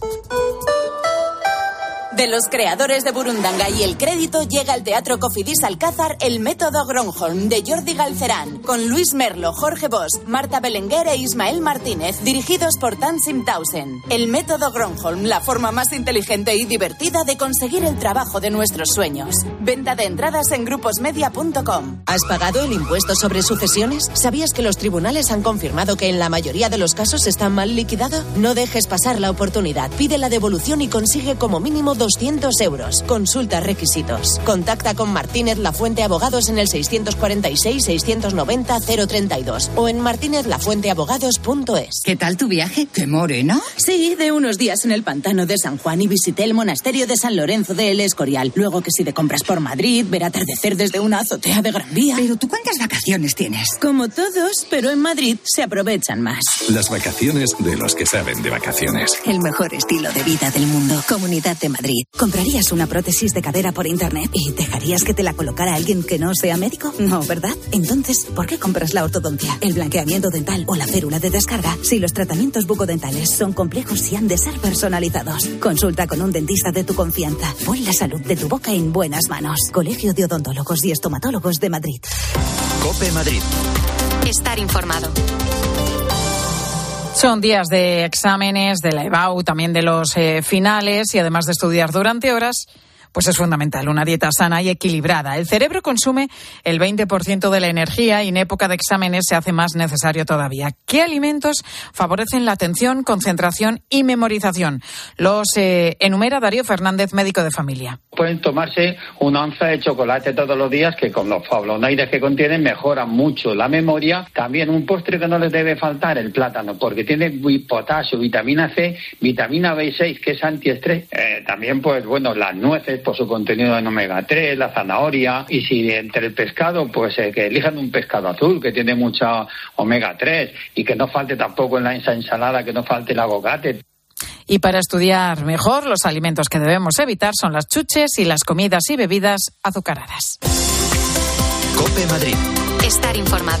Speaker 9: De los creadores de Burundanga y El Crédito llega al Teatro Cofidis Alcázar El Método Gronholm de Jordi Galcerán, con Luis Merlo, Jorge Bosch, Marta Belenguer e Ismael Martínez, dirigidos por Tansim Tausen. El Método Gronholm, la forma más inteligente y divertida de conseguir el trabajo de nuestros sueños. Venta de entradas en gruposmedia punto com.
Speaker 10: ¿Has pagado el impuesto sobre sucesiones? ¿Sabías que los tribunales han confirmado que en la mayoría de los casos está mal liquidado? No dejes pasar la oportunidad. Pide la devolución y consigue como mínimo doscientos euros. Consulta requisitos. Contacta con Martínez Lafuente Abogados en el seiscientos cuarenta y seis, seiscientos noventa, cero treinta y dos o en martínez lafuente abogados punto es.
Speaker 12: ¿Qué tal tu viaje? ¿Qué morena?
Speaker 10: Sí, de unos días en el pantano de San Juan y visité el monasterio de San Lorenzo de El Escorial. Luego que si te compras por Madrid, ver atardecer desde una azotea de Gran Vía.
Speaker 12: ¿Pero tú cuántas vacaciones tienes?
Speaker 10: Como todos, pero en Madrid se aprovechan más.
Speaker 26: Las vacaciones de los que saben de vacaciones.
Speaker 12: El mejor estilo de vida del mundo. Comunidad de Madrid.
Speaker 10: ¿Comprarías una prótesis de cadera por internet y dejarías que te la colocara alguien que no sea médico? No, ¿verdad? Entonces, ¿por qué compras la ortodoncia, el blanqueamiento dental o la férula de descarga si los tratamientos bucodentales son complejos y han de ser personalizados? Consulta con un dentista de tu confianza. Pon la salud de tu boca en buenas manos. Colegio de Odontólogos y Estomatólogos de Madrid.
Speaker 2: COPE Madrid.
Speaker 11: Estar informado.
Speaker 1: Son días de exámenes, de la EBAU, también de los eh, finales, y además de estudiar durante horas, pues es fundamental una dieta sana y equilibrada. El cerebro consume el veinte por ciento de la energía y en época de exámenes se hace más necesario todavía. ¿Qué alimentos favorecen la atención, concentración y memorización? Los eh, enumera Darío Fernández, médico de familia.
Speaker 13: Pueden tomarse una onza de chocolate todos los días, que con los flavonoides que contienen mejoran mucho la memoria. También un postre que no les debe faltar, el plátano, porque tiene potasio, vitamina C, vitamina B seis, que es antiestrés. Eh, también, pues bueno, las nueces por su contenido en omega tres, la zanahoria, y si entre el pescado, pues eh, que elijan un pescado azul, que tiene mucha omega tres, y que no falte tampoco en la esa ensalada, que no falte el aguacate.
Speaker 1: Y para estudiar mejor, los alimentos que debemos evitar son las chuches y las comidas y bebidas azucaradas.
Speaker 2: COPE Madrid.
Speaker 11: Estar informado.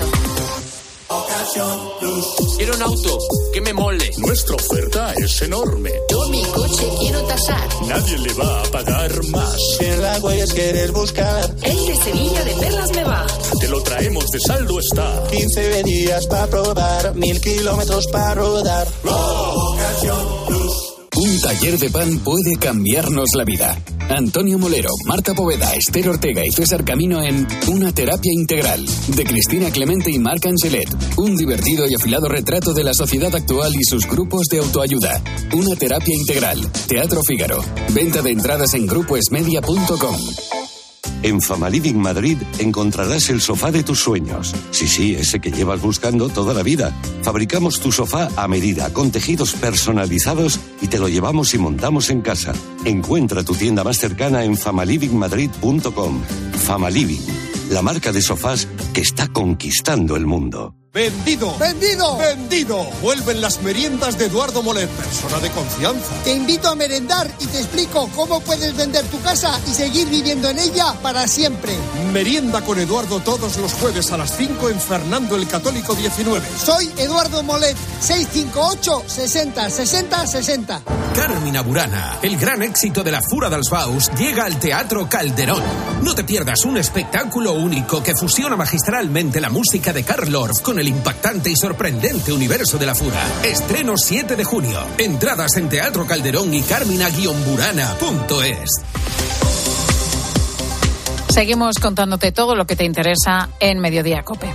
Speaker 14: Quiero un auto que me mole.
Speaker 15: Nuestra oferta es enorme.
Speaker 14: Yo mi coche quiero tasar.
Speaker 15: Nadie le va a pagar más.
Speaker 16: Si en la huellas quieres buscar,
Speaker 14: el de Sevilla de Perlas me va.
Speaker 15: Te lo traemos de saldo está.
Speaker 16: quince días para probar, mil kilómetros para rodar.
Speaker 14: Ocasión Plus.
Speaker 29: Un taller de pan puede cambiarnos la vida. Antonio Molero, Marta Poveda, Esther Ortega y César Camino en Una terapia integral, de Cristina Clemente y Marc Angelet. Un divertido y afilado retrato de la sociedad actual y sus grupos de autoayuda. Una terapia integral. Teatro Fígaro. Venta de entradas en gruposmedia punto com.
Speaker 27: En Famaliving Madrid encontrarás el sofá de tus sueños. Sí, sí, ese que llevas buscando toda la vida. Fabricamos tu sofá a medida, con tejidos personalizados, y te lo llevamos y montamos en casa. Encuentra tu tienda más cercana en famaliving madrid punto com. Famaliving, la marca de sofás que está conquistando el mundo.
Speaker 17: ¡Vendido! ¡Vendido! ¡Vendido! Vuelven las meriendas de Eduardo Molet, persona de confianza.
Speaker 19: Te invito a merendar y te explico cómo puedes vender tu casa y seguir viviendo en ella para siempre.
Speaker 17: Merienda con Eduardo todos los jueves a las cinco en Fernando el Católico diecinueve.
Speaker 19: Soy Eduardo Molet, seis cinco ocho, sesenta, sesenta, sesenta.
Speaker 31: Carmina Burana, el gran éxito de la Fura dels Baus, llega al Teatro Calderón. No te pierdas un espectáculo único que fusiona magistralmente la música de Carl Orff con el impactante y sorprendente universo de la Fura. Estreno siete de junio. Entradas en Teatro Calderón y carmina guion burana punto es.
Speaker 1: Seguimos contándote todo lo que te interesa en Mediodía COPE.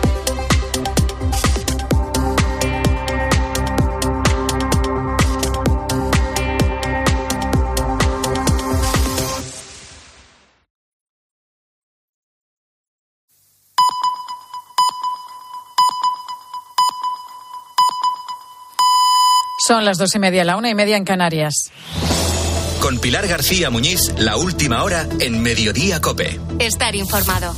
Speaker 1: Son las dos y media, la una y media en Canarias.
Speaker 2: Con Pilar García Muñiz, la última hora en Mediodía COPE.
Speaker 11: Estar informado.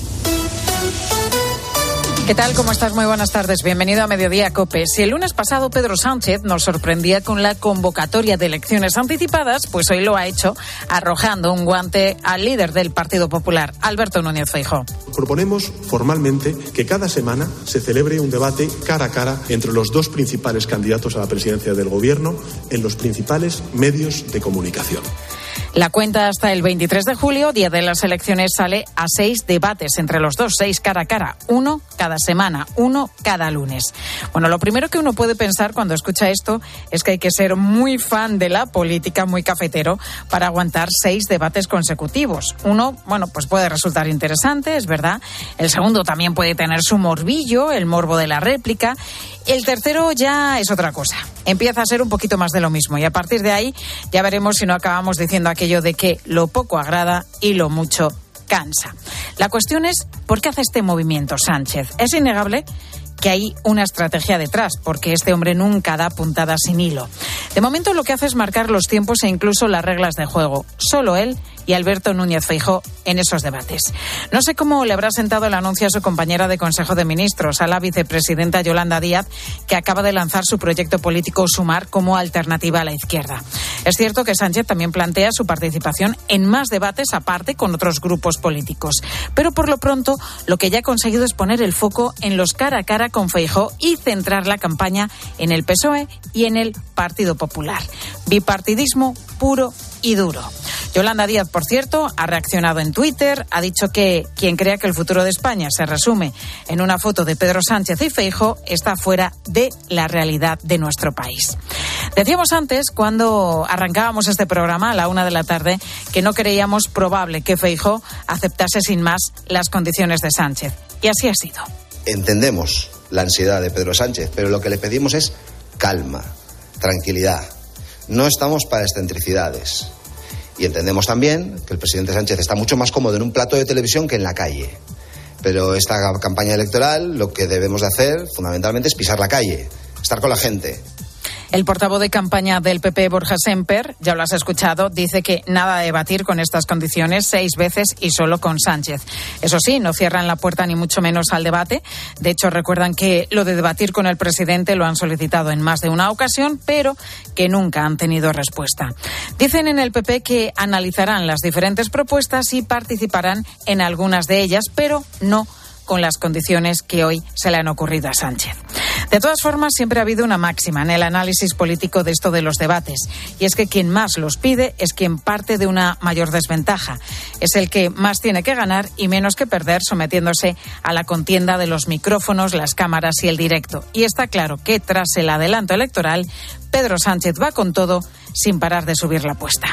Speaker 1: ¿Qué tal? ¿Cómo estás? Muy buenas tardes. Bienvenido a Mediodía COPE. Si el lunes pasado Pedro Sánchez nos sorprendía con la convocatoria de elecciones anticipadas, pues hoy lo ha hecho arrojando un guante al líder del Partido Popular, Alberto Núñez Feijóo.
Speaker 3: Proponemos formalmente que cada semana se celebre un debate cara a cara entre los dos principales candidatos a la presidencia del Gobierno en los principales medios de comunicación.
Speaker 1: La cuenta hasta el veintitrés de julio, día de las elecciones, sale a seis debates entre los dos, seis cara a cara, uno cada semana, uno cada lunes. Bueno, lo primero que uno puede pensar cuando escucha esto es que hay que ser muy fan de la política, muy cafetero, para aguantar seis debates consecutivos. Uno, bueno, pues puede resultar interesante, es verdad. El segundo también puede tener su morbillo, el morbo de la réplica. El tercero ya es otra cosa. Empieza a ser un poquito más de lo mismo y a partir de ahí ya veremos si no acabamos diciendo aquello de que lo poco agrada y lo mucho cansa. La cuestión es, ¿por qué hace este movimiento Sánchez? Es innegable que hay una estrategia detrás, porque este hombre nunca da puntada sin hilo. De momento lo que hace es marcar los tiempos e incluso las reglas de juego. Solo él y Alberto Núñez Feijóo en esos debates. No sé cómo le habrá sentado el anuncio a su compañera de Consejo de Ministros, a la vicepresidenta Yolanda Díaz, que acaba de lanzar su proyecto político Sumar como alternativa a la izquierda. Es cierto que Sánchez también plantea su participación en más debates aparte con otros grupos políticos. Pero por lo pronto lo que ya ha conseguido es poner el foco en los cara a cara con Feijóo y centrar la campaña en el P S O E y en el Partido Popular. Bipartidismo puro y duro. Yolanda Díaz, por cierto, ha reaccionado en Twitter, ha dicho que quien crea que el futuro de España se resume en una foto de Pedro Sánchez y Feijóo está fuera de la realidad de nuestro país. Decíamos antes, cuando arrancábamos este programa a la una de la tarde, que no creíamos probable que Feijóo aceptase sin más las condiciones de Sánchez. Y así ha sido.
Speaker 6: Entendemos la ansiedad de Pedro Sánchez, pero lo que le pedimos es calma, tranquilidad. No estamos para excentricidades. Y entendemos también que el presidente Sánchez está mucho más cómodo en un plato de televisión que en la calle. Pero esta campaña electoral lo que debemos de hacer fundamentalmente es pisar la calle, estar con la gente.
Speaker 1: El portavoz de campaña del P P, Borja Semper, ya lo has escuchado, dice que nada de debatir con estas condiciones seis veces y solo con Sánchez. Eso sí, no cierran la puerta ni mucho menos al debate. De hecho, recuerdan que lo de debatir con el presidente lo han solicitado en más de una ocasión, pero que nunca han tenido respuesta. Dicen en el P P que analizarán las diferentes propuestas y participarán en algunas de ellas, pero no con las condiciones que hoy se le han ocurrido a Sánchez. De todas formas, siempre ha habido una máxima en el análisis político de esto de los debates, y es que quien más los pide es quien parte de una mayor desventaja. Es el que más tiene que ganar y menos que perder sometiéndose a la contienda de los micrófonos, las cámaras y el directo. Y está claro que tras el adelanto electoral, Pedro Sánchez va con todo sin parar de subir la apuesta.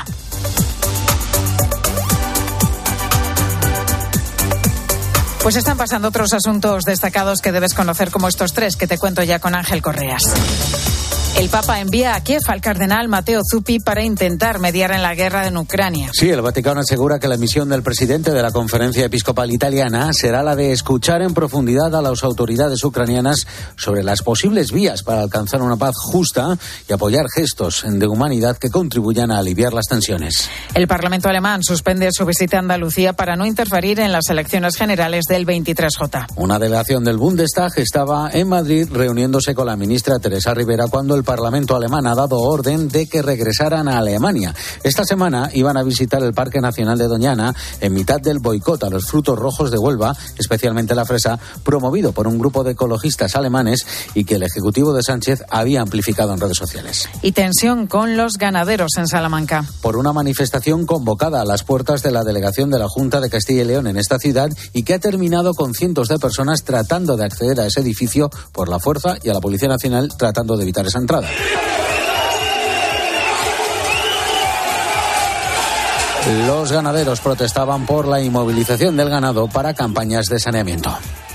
Speaker 1: Pues están pasando otros asuntos destacados que debes conocer, como estos tres que te cuento ya con Ángel Correas. El Papa envía a Kiev al cardenal Matteo Zuppi para intentar mediar en la guerra en Ucrania.
Speaker 18: Sí, el Vaticano asegura que la misión del presidente de la Conferencia Episcopal Italiana será la de escuchar en profundidad a las autoridades ucranianas sobre las posibles vías para alcanzar una paz justa y apoyar gestos de humanidad que contribuyan a aliviar las tensiones.
Speaker 1: El Parlamento alemán suspende su visita a Andalucía para no interferir en las elecciones generales del veintitrés J.
Speaker 18: Una delegación del Bundestag estaba en Madrid reuniéndose con la ministra Teresa Rivera cuando el Parlamento alemán ha dado orden de que regresaran a Alemania. Esta semana iban a visitar el Parque Nacional de Doñana en mitad del boicot a los frutos rojos de Huelva, especialmente la fresa, promovido por un grupo de ecologistas alemanes y que el Ejecutivo de Sánchez había amplificado en redes sociales.
Speaker 1: Y tensión con los ganaderos en Salamanca.
Speaker 18: Por una manifestación convocada a las puertas de la delegación de la Junta de Castilla y León en esta ciudad y que ha terminado con cientos de personas tratando de acceder a ese edificio por la fuerza y a la Policía Nacional tratando de evitar esa entrada. Los ganaderos protestaban por la inmovilización del ganado para campañas de saneamiento.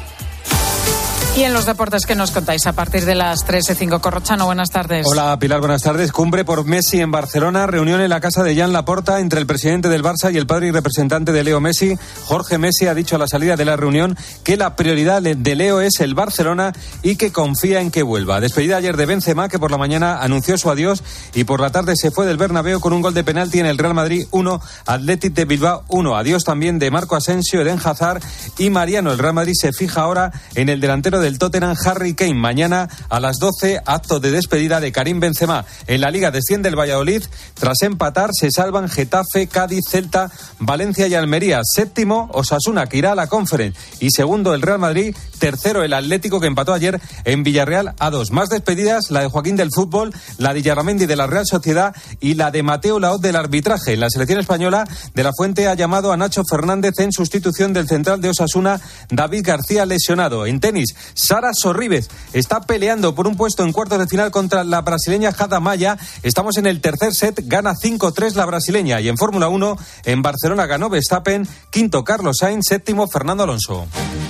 Speaker 1: Y en los deportes, ¿qué nos contáis? A partir de las tres y cinco, Corrochano, buenas tardes.
Speaker 4: Hola, Pilar, buenas tardes. Cumbre por Messi en Barcelona, reunión en la casa de Jan Laporta entre el presidente del Barça y el padre y representante de Leo Messi. Jorge Messi ha dicho a la salida de la reunión que la prioridad de Leo es el Barcelona y que confía en que vuelva. Despedida ayer de Benzema, que por la mañana anunció su adiós y por la tarde se fue del Bernabéu con un gol de penalti en el Real Madrid uno, Athletic de Bilbao uno. Adiós también de Marco Asensio, Eden Hazard y Mariano. El Real Madrid se fija ahora en el delantero del Tottenham, Harry Kane. Mañana a las doce, acto de despedida de Karim Benzema. En la Liga desciende el Valladolid. Tras empatar, se salvan Getafe, Cádiz, Celta, Valencia y Almería. Séptimo, Osasuna, que irá a la Conference. Y segundo, el Real Madrid. Tercero, el Atlético, que empató ayer en Villarreal a dos. Más despedidas, la de Joaquín del fútbol, la de Yarramendi de la Real Sociedad y la de Mateo Laoz del arbitraje. En la selección española, De la Fuente ha llamado a Nacho Fernández en sustitución del central de Osasuna, David García, lesionado. En tenis, Sara Sorribes está peleando por un puesto en cuartos de final contra la brasileña Jada Maya. Estamos en el tercer set, gana cinco tres la brasileña. Y en Fórmula uno, en Barcelona ganó Verstappen, quinto Carlos Sainz, séptimo Fernando Alonso.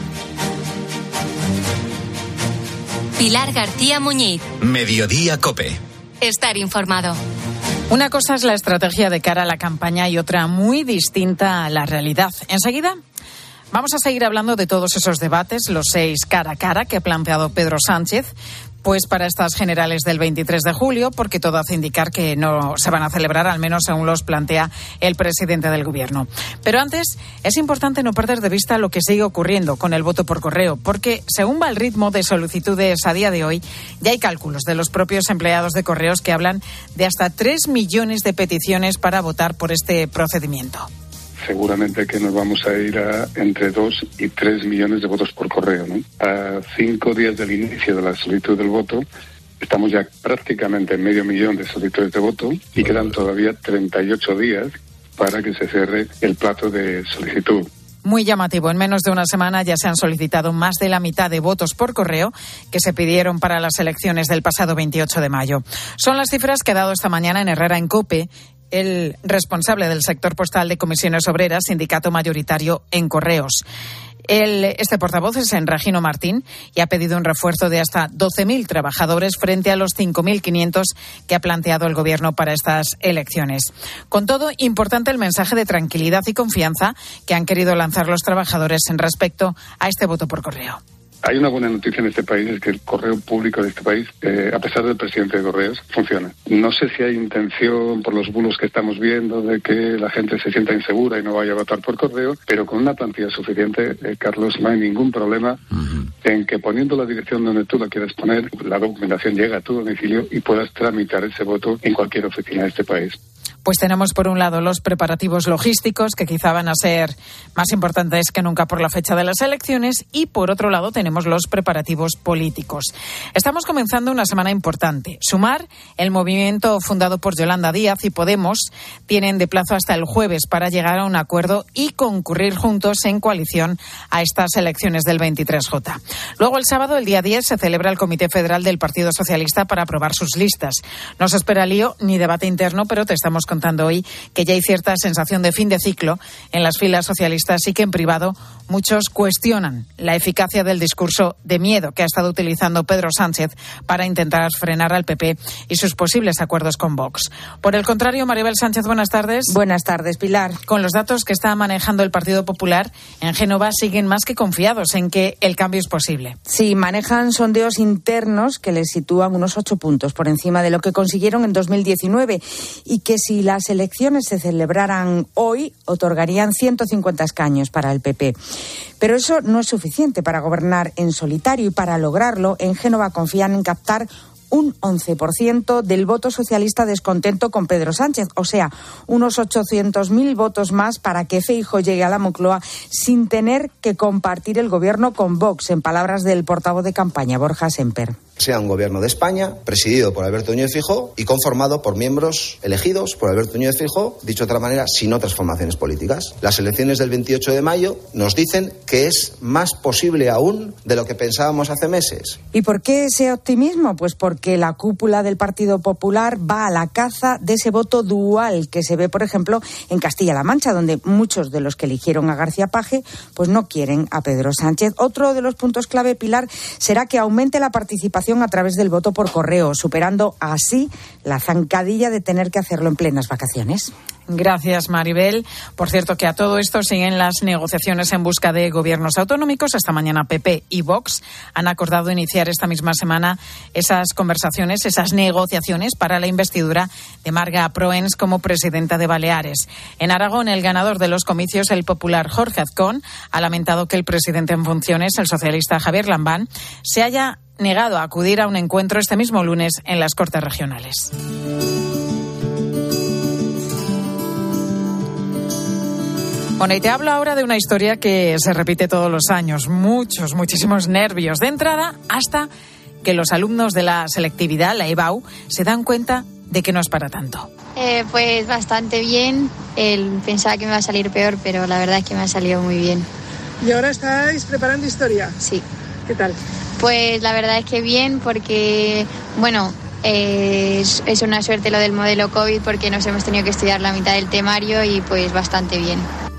Speaker 11: Pilar García Muñiz.
Speaker 2: Mediodía COPE.
Speaker 11: Estar informado.
Speaker 1: Una cosa es la estrategia de cara a la campaña y otra muy distinta a la realidad. Enseguida vamos a seguir hablando de todos esos debates, los seis cara a cara que ha planteado Pedro Sánchez, pues para estas generales del veintitrés de julio, porque todo hace indicar que no se van a celebrar, al menos según los plantea el presidente del Gobierno. Pero antes, es importante no perder de vista lo que sigue ocurriendo con el voto por correo, porque según va el ritmo de solicitudes a día de hoy, ya hay cálculos de los propios empleados de correos que hablan de hasta tres millones de peticiones para votar por este procedimiento.
Speaker 5: Seguramente que nos vamos a ir a entre dos y tres millones de votos por correo, ¿no? A cinco días del inicio de la solicitud del voto, estamos ya prácticamente en medio millón de solicitudes de voto y quedan todavía treinta y ocho días para que se cierre el plazo de solicitud.
Speaker 1: Muy llamativo. En menos de una semana ya se han solicitado más de la mitad de votos por correo que se pidieron para las elecciones del pasado veintiocho de mayo. Son las cifras que ha dado esta mañana en Herrera en COPE el responsable del sector postal de Comisiones Obreras, sindicato mayoritario en correos. El, este portavoz es Regino Martín y ha pedido un refuerzo de hasta doce mil trabajadores frente a los cinco mil quinientos que ha planteado el Gobierno para estas elecciones. Con todo, importante el mensaje de tranquilidad y confianza que han querido lanzar los trabajadores en respecto a este voto por correo.
Speaker 5: Hay una buena noticia en este país, es que el correo público de este país, eh, a pesar del presidente de Correos, funciona. No sé si hay intención, por los bulos que estamos viendo, de que la gente se sienta insegura y no vaya a votar por correo, pero con una plantilla suficiente, eh, Carlos, no hay ningún problema uh-huh. en que poniendo la dirección donde tú la quieras poner, la documentación llega a tu domicilio y puedas tramitar ese voto en cualquier oficina de este país.
Speaker 1: Pues tenemos por un lado los preparativos logísticos, que quizá van a ser más importantes que nunca por la fecha de las elecciones, y por otro lado tenemos los preparativos políticos. Estamos comenzando una semana importante. Sumar, el movimiento fundado por Yolanda Díaz y Podemos, tienen de plazo hasta el jueves para llegar a un acuerdo y concurrir juntos en coalición a estas elecciones del veintitrés J. Luego el sábado, el día diez, se celebra el Comité Federal del Partido Socialista para aprobar sus listas. No se espera lío ni debate interno, pero te estamos contando hoy que ya hay cierta sensación de fin de ciclo en las filas socialistas y que en privado muchos cuestionan la eficacia del discurso de miedo que ha estado utilizando Pedro Sánchez para intentar frenar al P P y sus posibles acuerdos con Vox. Por el contrario, Maribel Sánchez, buenas tardes.
Speaker 7: Buenas tardes, Pilar.
Speaker 1: Con los datos que está manejando el Partido Popular, en Génova siguen más que confiados en que el cambio es posible.
Speaker 7: Sí, manejan sondeos internos que les sitúan unos ocho puntos por encima de lo que consiguieron en dos mil diecinueve y que si las elecciones se celebraran hoy, otorgarían ciento cincuenta escaños para el P P. Pero eso no es suficiente para gobernar en solitario y para lograrlo, en Génova confían en captar un once por ciento del voto socialista descontento con Pedro Sánchez, o sea, unos ochocientos mil votos más para que Feijóo llegue a la Moncloa sin tener que compartir el gobierno con Vox, en palabras del portavoz de campaña, Borja Semper.
Speaker 6: sea un gobierno de España presidido por Alberto Núñez Feijóo y conformado por miembros elegidos por Alberto Núñez Feijóo, dicho de otra manera, sin otras formaciones políticas. Las elecciones del veintiocho de mayo nos dicen que es más posible aún de lo que pensábamos hace meses.
Speaker 7: ¿Y por qué ese optimismo? Pues porque la cúpula del Partido Popular va a la caza de ese voto dual que se ve, por ejemplo, en Castilla-La Mancha, donde muchos de los que eligieron a García Paje pues no quieren a Pedro Sánchez. Otro de los puntos clave, Pilar, será que aumente la participación a través del voto por correo, superando así la zancadilla de tener que hacerlo en plenas vacaciones.
Speaker 1: Gracias, Maribel. Por cierto, que a todo esto siguen las negociaciones en busca de gobiernos autonómicos. Esta mañana P P y Vox han acordado iniciar esta misma semana esas conversaciones, esas negociaciones para la investidura de Marga Proens como presidenta de Baleares. En Aragón, el ganador de los comicios, el popular Jorge Azcón, ha lamentado que el presidente en funciones, el socialista Javier Lambán, se haya negado a acudir a un encuentro este mismo lunes en las Cortes Regionales. Bueno, y te hablo ahora de una historia que se repite todos los años. Muchos, muchísimos nervios de entrada hasta que los alumnos de la selectividad, la E B A U, se dan cuenta de que no es para tanto.
Speaker 8: Eh, pues bastante bien. El, pensaba que me iba a salir peor, pero la verdad es que me ha salido muy bien.
Speaker 9: ¿Y ahora estáis preparando historia?
Speaker 8: Sí.
Speaker 9: ¿Qué tal?
Speaker 8: Pues la verdad es que bien, porque, bueno, eh, es, es una suerte lo del modelo COVID, porque nos hemos tenido que estudiar la mitad del temario y pues bastante bien.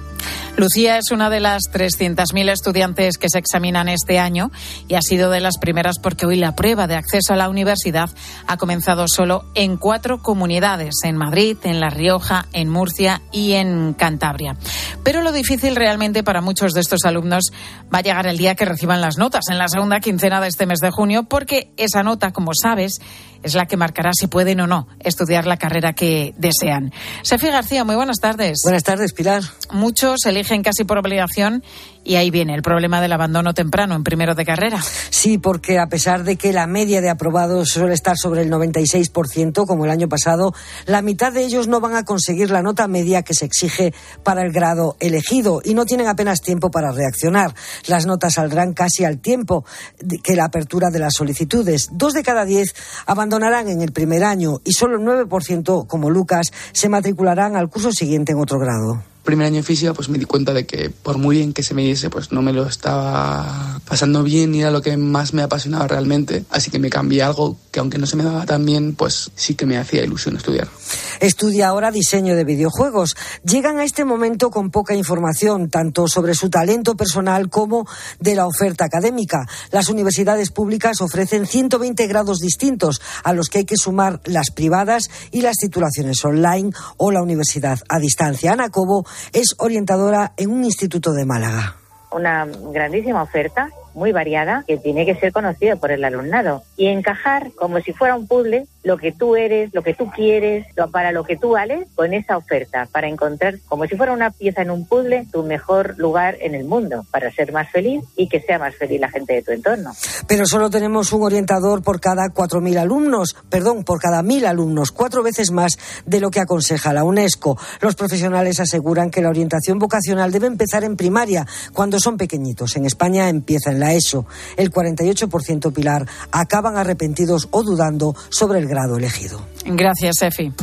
Speaker 1: Lucía es una de las trescientos mil estudiantes que se examinan este año y ha sido de las primeras porque hoy la prueba de acceso a la universidad ha comenzado solo en cuatro comunidades, en Madrid, en La Rioja, en Murcia y en Cantabria. Pero lo difícil realmente para muchos de estos alumnos va a llegar el día que reciban las notas, en la segunda quincena de este mes de junio, porque esa nota, como sabes, es la que marcará si pueden o no estudiar la carrera que desean. Sofía García, muy buenas tardes.
Speaker 20: Buenas tardes, Pilar.
Speaker 1: Muchos eligen casi por obligación y ahí viene el problema del abandono temprano en primero de carrera.
Speaker 20: Sí, porque a pesar de que la media de aprobados suele estar sobre el noventa y seis por ciento, como el año pasado, la mitad de ellos no van a conseguir la nota media que se exige para el grado elegido y no tienen apenas tiempo para reaccionar. Las notas saldrán casi al tiempo que la apertura de las solicitudes. Dos de cada diez abandonarán en el primer año y solo el nueve por ciento, como Lucas, se matricularán al curso siguiente en otro grado.
Speaker 21: Primer año de física, pues me di cuenta de que por muy bien que se me diese, pues no me lo estaba pasando bien y era lo que más me apasionaba realmente. Así que me cambié algo que aunque no se me daba tan bien, pues sí que me hacía ilusión estudiar.
Speaker 20: Estudia ahora diseño de videojuegos. Llegan a este momento con poca información, tanto sobre su talento personal como de la oferta académica. Las universidades públicas ofrecen ciento veinte grados distintos, a los que hay que sumar las privadas y las titulaciones online o la universidad a distancia. Ana Cobo es orientadora en un instituto de Málaga.
Speaker 22: Una grandísima oferta, muy variada, que tiene que ser conocida por el alumnado y encajar como si fuera un puzzle lo que tú eres, lo que tú quieres, lo, para lo que tú vales con esa oferta, para encontrar como si fuera una pieza en un puzzle tu mejor lugar en el mundo, para ser más feliz y que sea más feliz la gente de tu entorno.
Speaker 20: Pero solo tenemos un orientador por cada cuatro mil alumnos, perdón, por cada mil alumnos, cuatro veces más de lo que aconseja la UNESCO. Los profesionales aseguran que la orientación vocacional debe empezar en primaria, cuando son pequeñitos. En España empieza en la ESO. El cuarenta y ocho por ciento, Pilar, acaban arrepentidos o dudando sobre el grado elegido.
Speaker 1: Gracias, Efi.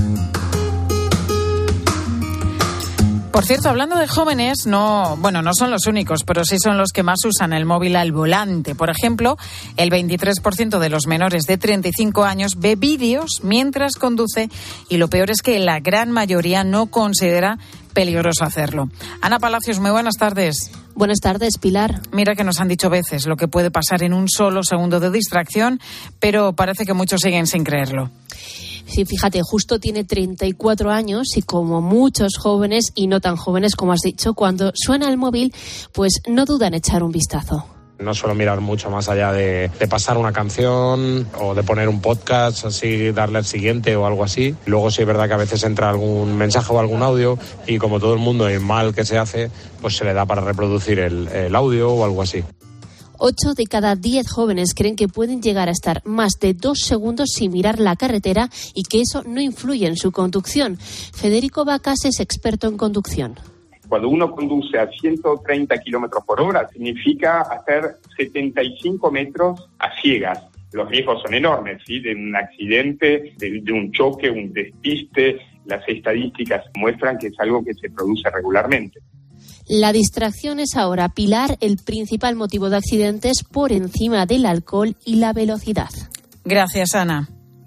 Speaker 1: Por cierto, hablando de jóvenes, no, bueno, no son los únicos, pero sí son los que más usan el móvil al volante. Por ejemplo, el veintitrés por ciento de los menores de treinta y cinco años ve vídeos mientras conduce y lo peor es que la gran mayoría no considera peligroso hacerlo. Ana Palacios, muy buenas tardes.
Speaker 23: Buenas tardes, Pilar.
Speaker 1: Mira que nos han dicho veces lo que puede pasar en un solo segundo de distracción, pero parece que muchos siguen sin creerlo.
Speaker 23: Sí, fíjate, justo tiene treinta y cuatro años y como muchos jóvenes y no tan jóvenes, como has dicho, cuando suena el móvil, pues no dudan en echar un vistazo.
Speaker 24: No suelo mirar mucho más allá de, de pasar una canción o de poner un podcast, así darle al siguiente o algo así. Luego sí es verdad que a veces entra algún mensaje o algún audio y como todo el mundo es mal que se hace, pues se le da para reproducir el, el audio o algo así.
Speaker 23: Ocho de cada diez jóvenes creen que pueden llegar a estar más de dos segundos sin mirar la carretera y que eso no influye en su conducción. Federico Vacas es experto en conducción.
Speaker 25: Cuando uno conduce a ciento treinta kilómetros por hora, significa hacer setenta y cinco metros a ciegas. los riesgos son enormes, ¿sí? De un accidente, de, de un choque, un despiste. Las estadísticas muestran que es algo que se produce regularmente.
Speaker 23: La distracción es ahora, Pilar, el principal motivo de accidentes por encima del alcohol y la velocidad.
Speaker 1: Gracias, Ana.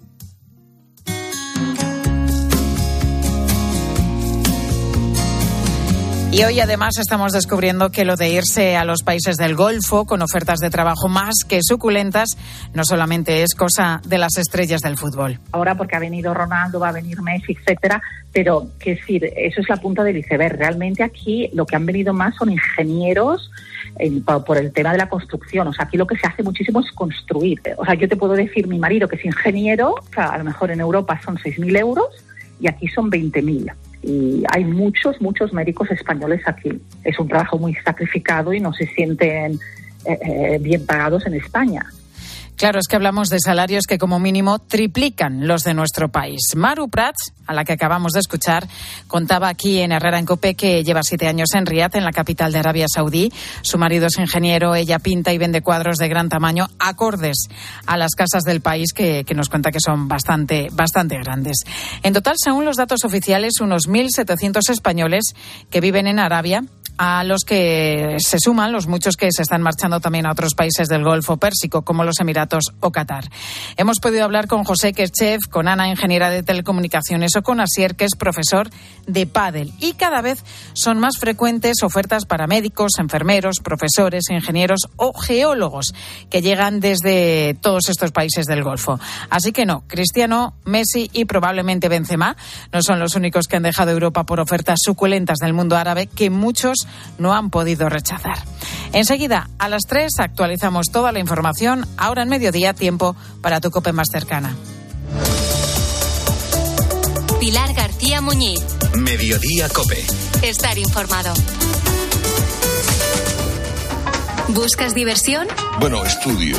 Speaker 1: Y hoy además estamos descubriendo que lo de irse a los países del Golfo con ofertas de trabajo más que suculentas no solamente es cosa de las estrellas del fútbol.
Speaker 10: Ahora porque ha venido Ronaldo, va a venir Messi, etcétera, pero que decir, eso es la punta del iceberg. Realmente aquí lo que han venido más son ingenieros en, por el tema de la construcción. O sea, aquí lo que se hace muchísimo es construir. O sea, yo te puedo decir, mi marido que es ingeniero, o sea, a lo mejor en Europa son seis mil euros y aquí son veinte mil. Y hay muchos, muchos médicos españoles aquí. Es un trabajo muy sacrificado y no se sienten eh, eh, bien pagados en España.
Speaker 1: Claro, es que hablamos de salarios que como mínimo triplican los de nuestro país. Maru Prats, a la que acabamos de escuchar, contaba aquí en Herrera en COPE que lleva siete años en Riad, en la capital de Arabia Saudí. Su marido es ingeniero, ella pinta y vende cuadros de gran tamaño, acordes a las casas del país, que, que nos cuenta que son bastante, bastante grandes. En total, según los datos oficiales, unos mil setecientos españoles que viven en Arabia, a los que se suman los muchos que se están marchando también a otros países del Golfo Pérsico, como los Emiratos o Qatar. Hemos podido hablar con José, que es chef, con Ana, ingeniera de telecomunicaciones, o con Asier, que es profesor de pádel. Y cada vez son más frecuentes ofertas para médicos, enfermeros, profesores, ingenieros o geólogos que llegan desde todos estos países del Golfo. Así que no, Cristiano, Messi y probablemente Benzema no son los únicos que han dejado Europa por ofertas suculentas del mundo árabe que muchos no han podido rechazar. Enseguida, a las tres, actualizamos toda la información. Ahora en mediodía, tiempo para tu COPE más cercana.
Speaker 11: Pilar García Muñiz.
Speaker 2: Mediodía COPE.
Speaker 11: Estar informado. ¿Buscas diversión?
Speaker 12: Bueno, estudio.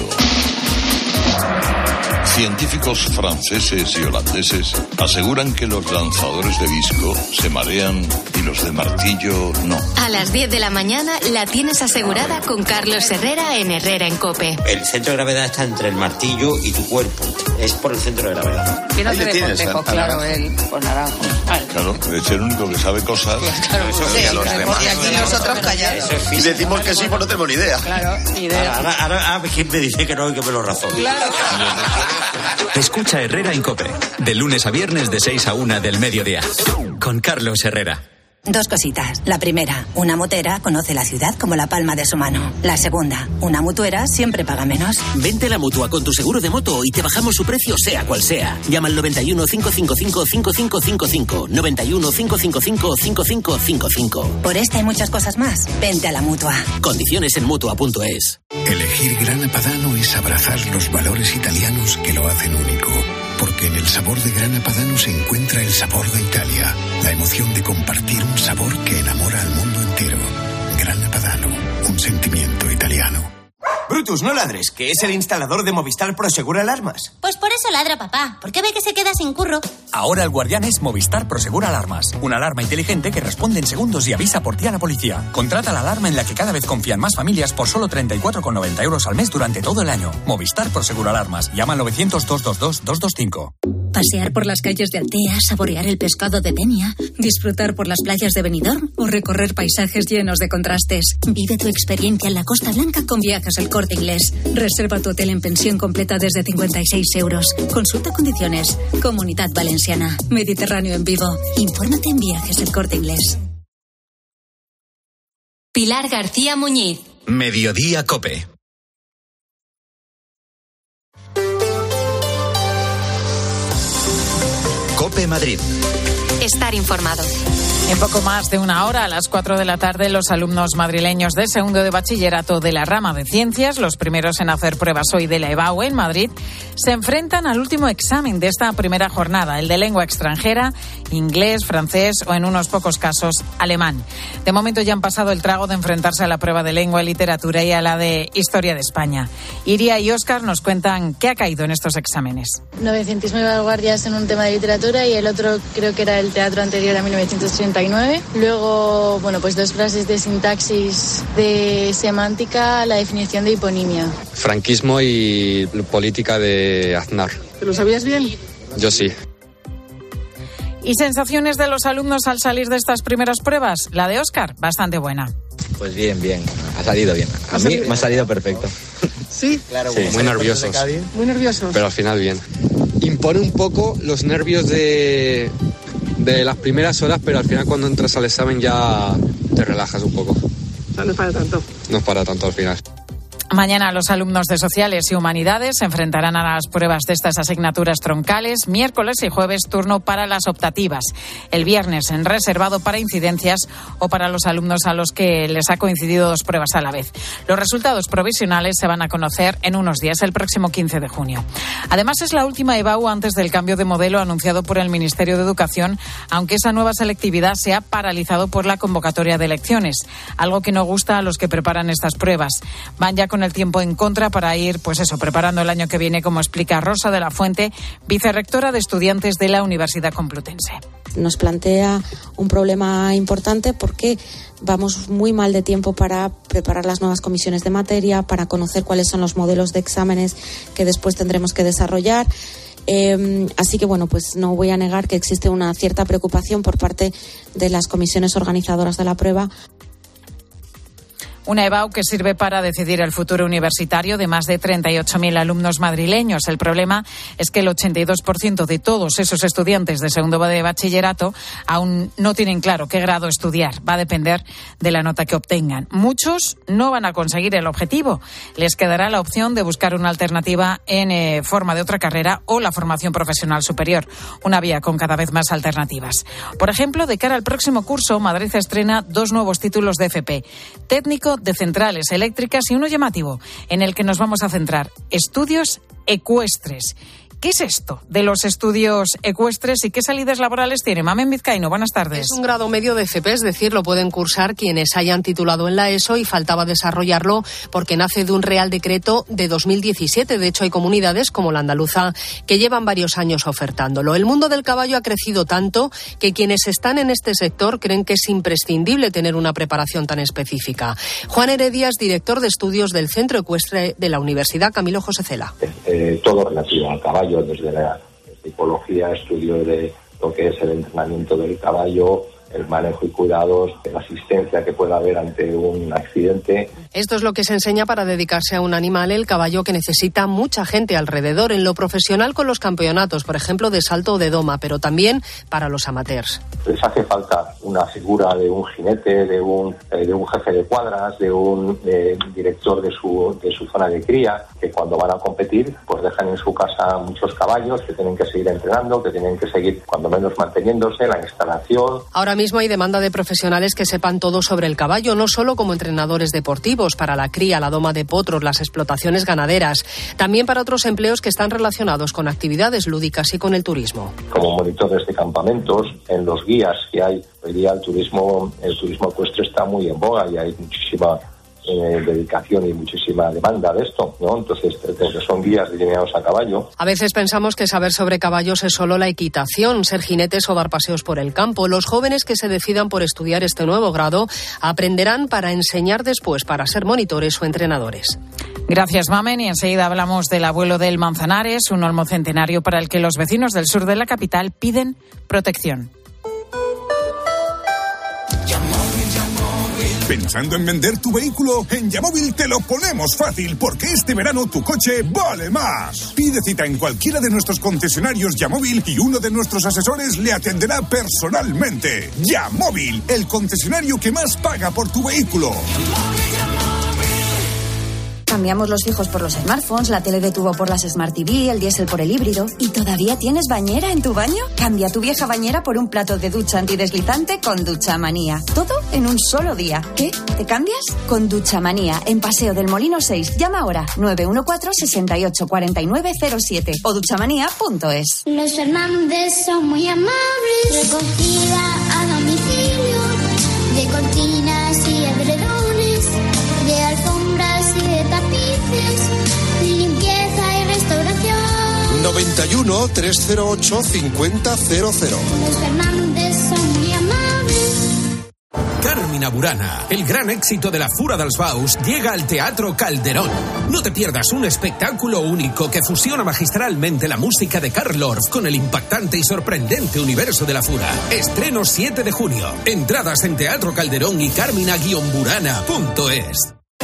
Speaker 12: Científicos franceses y holandeses aseguran que los lanzadores de disco se marean y los de martillo no.
Speaker 11: A las diez de la mañana la tienes asegurada con Carlos Herrera en Herrera en COPE.
Speaker 13: El centro de gravedad está entre el martillo y tu cuerpo. Es por el centro de gravedad.
Speaker 14: ¿Quién hace deporte? Pues claro, él, con naranjo.
Speaker 12: Claro, es el único que sabe cosas.
Speaker 14: Claro, eso sí, los demás. Y aquí nosotros callados.
Speaker 13: Y decimos que sí, pues no tenemos ni idea.
Speaker 14: Claro, ni idea.
Speaker 13: Ahora, ahora, ahora ¿quién me dice que no y que me lo razone?
Speaker 14: Claro.
Speaker 2: Escucha Herrera en COPE, de lunes a viernes de seis a una del mediodía, con Carlos Herrera.
Speaker 15: Dos cositas. La primera, una motera conoce la ciudad como la palma de su mano. La segunda, una mutuera siempre paga menos.
Speaker 31: Vente a la Mutua con tu seguro de moto y te bajamos su precio sea cual sea. Llama al noventa y uno, cinco cinco cinco, cinco cinco cinco cinco. noventa y uno, cinco cinco cinco, cinco cinco cinco cinco.
Speaker 15: Por esta y muchas cosas más, vente a la Mutua.
Speaker 31: Condiciones en Mutua punto es.
Speaker 16: Elegir Grana Padano es abrazar los valores italianos que lo hacen único. Porque en el sabor de Grana Padano se encuentra el sabor de Italia, la emoción de compartir un sabor que enamora al mundo entero. Grana Padano, un sentimiento italiano.
Speaker 26: Brutus, no ladres, que es el instalador de Movistar Prosegur Alarmas.
Speaker 27: Pues por eso ladra papá, porque ve que se queda sin curro.
Speaker 28: Ahora el guardián es Movistar Prosegur Alarmas, una alarma inteligente que responde en segundos y avisa por ti a la policía. Contrata la alarma en la que cada vez confían más familias por solo treinta y cuatro con noventa euros al mes durante todo el año. Movistar Prosegur Alarmas. Llama al novecientos, doscientos veintidós, doscientos veinticinco.
Speaker 27: Pasear por las calles de Altea, saborear el pescado de Denia, disfrutar por las playas de Benidorm o recorrer paisajes llenos de contrastes. Vive tu experiencia en la Costa Blanca con Viajes El Corte Inglés. Reserva tu hotel en pensión completa desde cincuenta y seis euros. Consulta condiciones. Comunidad Valenciana. Mediterráneo en vivo. Infórmate en Viajes El Corte Inglés.
Speaker 11: Pilar García Muñiz.
Speaker 2: Mediodía COPE. COPE Madrid.
Speaker 11: Estar informado.
Speaker 1: En poco más de una hora, a las cuatro de la tarde, los alumnos madrileños de segundo de bachillerato de la rama de Ciencias, los primeros en hacer pruebas hoy de la EBAU en Madrid, se enfrentan al último examen de esta primera jornada, el de lengua extranjera, inglés, francés o, en unos pocos casos, alemán. De momento ya han pasado el trago de enfrentarse a la prueba de lengua y literatura y a la de historia de España. Iria y Óscar nos cuentan qué ha caído en estos exámenes.
Speaker 29: novecientos vanguardias en un tema de literatura
Speaker 3: escritora y el otro creo que era el teatro anterior a mil novecientos treinta y nueve. Luego, bueno, pues dos frases de sintaxis de semántica, la definición de hiponimia.
Speaker 4: Franquismo y política de Aznar.
Speaker 3: ¿Te lo sabías bien?
Speaker 4: Yo sí.
Speaker 1: ¿Y sensaciones de los alumnos al salir de estas primeras pruebas? La de Óscar, bastante buena.
Speaker 5: Pues bien, bien. Ha salido bien. A mí me ha salido perfecto.
Speaker 3: ¿Sí?
Speaker 5: Claro,
Speaker 4: sí, muy nerviosos.
Speaker 3: Muy nerviosos.
Speaker 4: Pero al final bien. Impone un poco los nervios de, de las primeras horas, pero al final cuando entras al examen ya te relajas un poco.
Speaker 3: O sea, no es para tanto.
Speaker 4: No es para tanto al final.
Speaker 1: Mañana los alumnos de Sociales y Humanidades se enfrentarán a las pruebas de estas asignaturas troncales. Miércoles y jueves turno para las optativas. El viernes en reservado para incidencias o para los alumnos a los que les ha coincidido dos pruebas a la vez. Los resultados provisionales se van a conocer en unos días, el próximo quince de junio. Además es la última EBAU antes del cambio de modelo anunciado por el Ministerio de Educación, aunque esa nueva selectividad se ha paralizado por la convocatoria de elecciones, algo que no gusta a los que preparan estas pruebas. Van ya con el tiempo en contra para ir, pues eso, preparando el año que viene, como explica Rosa de la Fuente, vicerrectora de Estudiantes de la Universidad Complutense.
Speaker 6: Nos plantea un problema importante porque vamos muy mal de tiempo para preparar las nuevas comisiones de materia, para conocer cuáles son los modelos de exámenes que después tendremos que desarrollar. Eh, así que, bueno, pues no voy a negar que existe una cierta preocupación por parte de las comisiones organizadoras de la prueba.
Speaker 1: Una EBAU que sirve para decidir el futuro universitario de más de treinta y ocho mil alumnos madrileños. El problema es que el ochenta y dos por ciento de todos esos estudiantes de segundo de bachillerato aún no tienen claro qué grado estudiar. Va a depender de la nota que obtengan. Muchos no van a conseguir el objetivo. Les quedará la opción de buscar una alternativa en eh, forma de otra carrera o la formación profesional superior. Una vía con cada vez más alternativas. Por ejemplo, de cara al próximo curso, Madrid estrena dos nuevos títulos de F P. Técnico de centrales eléctricas y uno llamativo, en el que nos vamos a centrar: estudios ecuestres. ¿Qué es esto de los estudios ecuestres y qué salidas laborales tiene? Mamen Vizcaíno, buenas tardes.
Speaker 7: Es un grado medio de F P, es decir, lo pueden cursar quienes hayan titulado en la ESO y faltaba desarrollarlo porque nace de un Real Decreto de dos mil diecisiete. De hecho, hay comunidades como la andaluza que llevan varios años ofertándolo. El mundo del caballo ha crecido tanto que quienes están en este sector creen que es imprescindible tener una preparación tan específica. Juan Heredia es director de estudios del Centro Ecuestre de la Universidad Camilo José Cela.
Speaker 9: Eh, todo relativo al caballo, desde la psicología, estudio de lo que es el entrenamiento del caballo, el manejo y cuidados, la asistencia que pueda haber ante un accidente.
Speaker 7: Esto es lo que se enseña para dedicarse a un animal, el caballo, que necesita mucha gente alrededor, en lo profesional con los campeonatos, por ejemplo, de salto o de doma, pero también para los amateurs.
Speaker 9: Les hace falta una figura de un jinete, de un, eh, de un jefe de cuadras, de un eh, director de su, de su zona de cría, que cuando van a competir pues dejan en su casa muchos caballos que tienen que seguir entrenando, que tienen que seguir cuando menos manteniéndose, la instalación.
Speaker 7: Ahora mismo hay demanda de profesionales que sepan todo sobre el caballo, no solo como entrenadores deportivos, para la cría, la doma de potros, las explotaciones ganaderas, también para otros empleos que están relacionados con actividades lúdicas y con el turismo.
Speaker 9: Como monitores de campamentos, en los guías que hay, hoy día el turismo, el turismo ecuestre está muy en boga y hay muchísima Eh, dedicación y muchísima demanda de esto, ¿no? Entonces, son guías delineados a caballo.
Speaker 7: A veces pensamos que saber sobre caballos es solo la equitación, ser jinetes o dar paseos por el campo. Los jóvenes que se decidan por estudiar este nuevo grado aprenderán para enseñar después, para ser monitores o entrenadores.
Speaker 1: Gracias, Mamen. Y enseguida hablamos del abuelo del Manzanares, un olmo centenario para el que los vecinos del sur de la capital piden protección.
Speaker 17: ¿Pensando en vender tu vehículo? En Yamóvil te lo ponemos fácil, porque este verano tu coche vale más. Pide cita en cualquiera de nuestros concesionarios Yamóvil y uno de nuestros asesores le atenderá personalmente. Yamóvil, el concesionario que más paga por tu vehículo.
Speaker 18: Cambiamos los fijos por los smartphones, la tele de tubo por las Smart T V, el diésel por el híbrido. ¿Y todavía tienes bañera en tu baño? Cambia tu vieja bañera por un plato de ducha antideslizante con Duchamanía. Todo en un solo día. ¿Qué? ¿Te cambias? Con Duchamanía, en Paseo del Molino seis. Llama ahora nueve uno cuatro, seis ocho cuatro nueve cero siete o duchamanía punto es.
Speaker 19: Los Fernández son muy amables. Recogida a domicilio de cortinas y edredones, de alfombras y de tapices, limpieza y restauración.
Speaker 29: No
Speaker 8: noventa y uno, trescientos ocho, cincuenta cero cero.
Speaker 19: Los Fernández son muy amables.
Speaker 31: Carmina Burana, el gran éxito de la Fura dels Baus, llega al Teatro Calderón. No te pierdas un espectáculo único que fusiona magistralmente la música de Carl Orff con el impactante y sorprendente universo de la Fura. Estreno siete de junio. Entradas en Teatro Calderón y carmina guion burana punto es.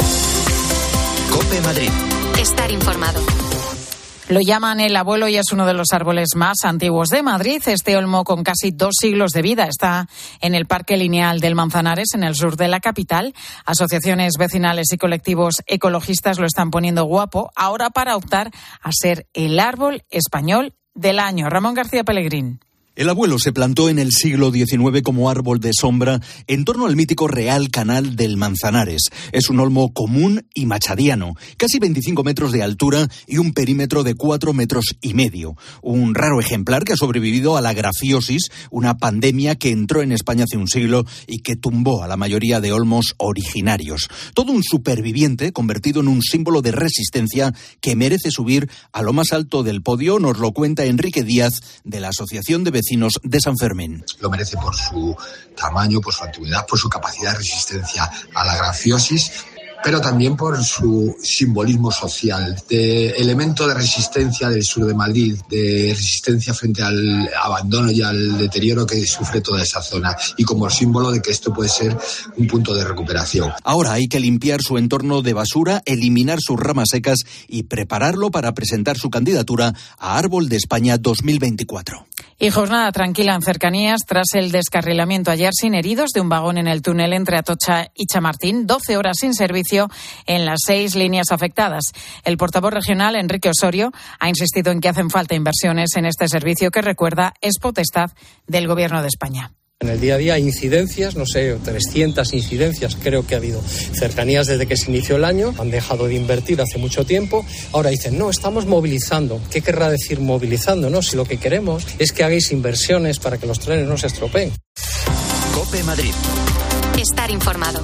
Speaker 2: COPE Madrid.
Speaker 11: Estar informado.
Speaker 1: Lo llaman el abuelo y es uno de los árboles más antiguos de Madrid. Este olmo, con casi dos siglos de vida, está en el Parque Lineal del Manzanares, en el sur de la capital. Asociaciones vecinales y colectivos ecologistas lo están poniendo guapo, ahora para optar a ser el árbol español del año. Ramón García Pellegrín.
Speaker 10: El abuelo se plantó en el siglo diecinueve como árbol de sombra en torno al mítico Real Canal del Manzanares. Es un olmo común y machadiano, casi veinticinco metros de altura y un perímetro de cuatro metros y medio. Un raro ejemplar que ha sobrevivido a la grafiosis, una pandemia que entró en España hace un siglo y que tumbó a la mayoría de olmos originarios. Todo un superviviente convertido en un símbolo de resistencia que merece subir a lo más alto del podio, nos lo cuenta Enrique Díaz de la Asociación de Vecinos de San Fermín.
Speaker 12: Lo merece por su tamaño, por su antigüedad, por su capacidad de resistencia a la grafiosis, pero también por su simbolismo social, de elemento de resistencia del sur de Madrid, de resistencia frente al abandono y al deterioro que sufre toda esa zona, y como símbolo de que esto puede ser un punto de recuperación.
Speaker 10: Ahora hay que limpiar su entorno de basura, eliminar sus ramas secas y prepararlo para presentar su candidatura a Árbol de España dos mil veinticuatro.
Speaker 1: Y jornada tranquila en cercanías tras el descarrilamiento ayer sin heridos de un vagón en el túnel entre Atocha y Chamartín. doce horas sin servicio en las seis líneas afectadas. El portavoz regional, Enrique Osorio, ha insistido en que hacen falta inversiones en este servicio que, recuerda, es potestad del Gobierno de España.
Speaker 20: En el día a día hay incidencias, no sé, trescientas incidencias creo que ha habido. Cercanías desde que se inició el año, han dejado de invertir hace mucho tiempo. Ahora dicen, no, estamos movilizando. ¿Qué querrá decir movilizando? No, si lo que queremos es que hagáis inversiones para que los trenes no se estropeen.
Speaker 2: COPE Madrid.
Speaker 11: Estar informado.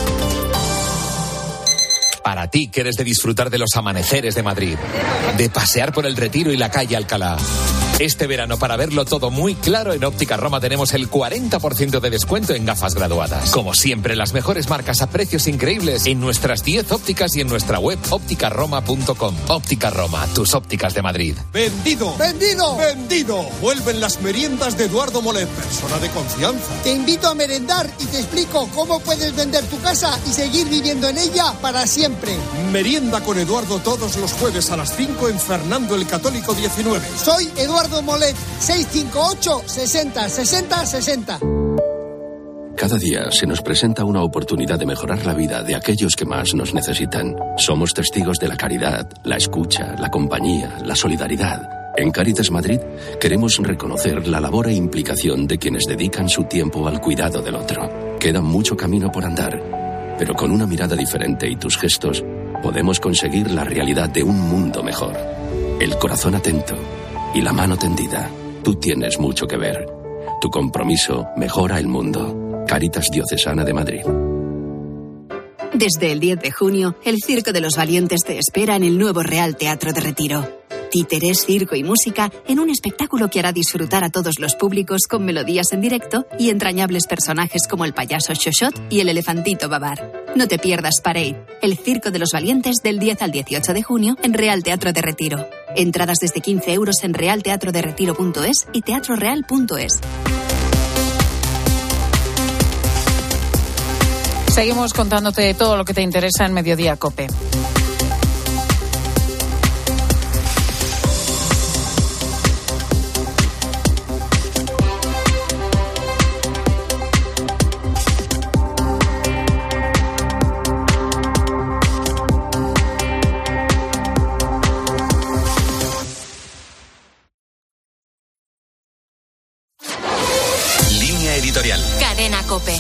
Speaker 21: Para ti, que eres de disfrutar de los amaneceres de Madrid, de pasear por el Retiro y la calle Alcalá. Este verano, para verlo todo muy claro, en Óptica Roma tenemos el cuarenta por ciento de descuento en gafas graduadas. Como siempre, las mejores marcas a precios increíbles en nuestras diez ópticas y en nuestra web óptica roma punto com. Óptica Roma, tus ópticas de Madrid.
Speaker 8: ¡Vendido! ¡Vendido! ¡Vendido! Vuelven las meriendas de Eduardo Molet, persona de confianza.
Speaker 22: Te invito a merendar y te explico cómo puedes vender tu casa y seguir viviendo en ella para siempre.
Speaker 8: Merienda con Eduardo todos los jueves a las cinco en Fernando el Católico diecinueve.
Speaker 22: Soy Eduardo Molet, seis cinco ocho, sesenta, sesenta, sesenta.
Speaker 23: Cada día se nos presenta una oportunidad de mejorar la vida de aquellos que más nos necesitan. Somos testigos de la caridad, la escucha, la compañía, la solidaridad. En Cáritas Madrid queremos reconocer la labor e implicación de quienes dedican su tiempo al cuidado del otro. Queda mucho camino por andar, pero con una mirada diferente y tus gestos podemos conseguir la realidad de un mundo mejor. El corazón atento y la mano tendida. Tú tienes mucho que ver. Tu compromiso mejora el mundo. Cáritas Diocesana de Madrid.
Speaker 24: Desde el diez de junio, el Circo de los Valientes te espera en el nuevo Real Teatro de Retiro. Títeres, circo y música en un espectáculo que hará disfrutar a todos los públicos con melodías en directo y entrañables personajes como el payaso Xoxot y el elefantito Babar. No te pierdas Parade, el Circo de los Valientes, del diez al dieciocho de junio en Real Teatro de Retiro. Entradas desde quince euros en real teatro de retiro punto es y teatro real punto es.
Speaker 1: Seguimos contándote todo lo que te interesa en Mediodía COPE.
Speaker 2: Línea editorial.
Speaker 11: Cadena COPE.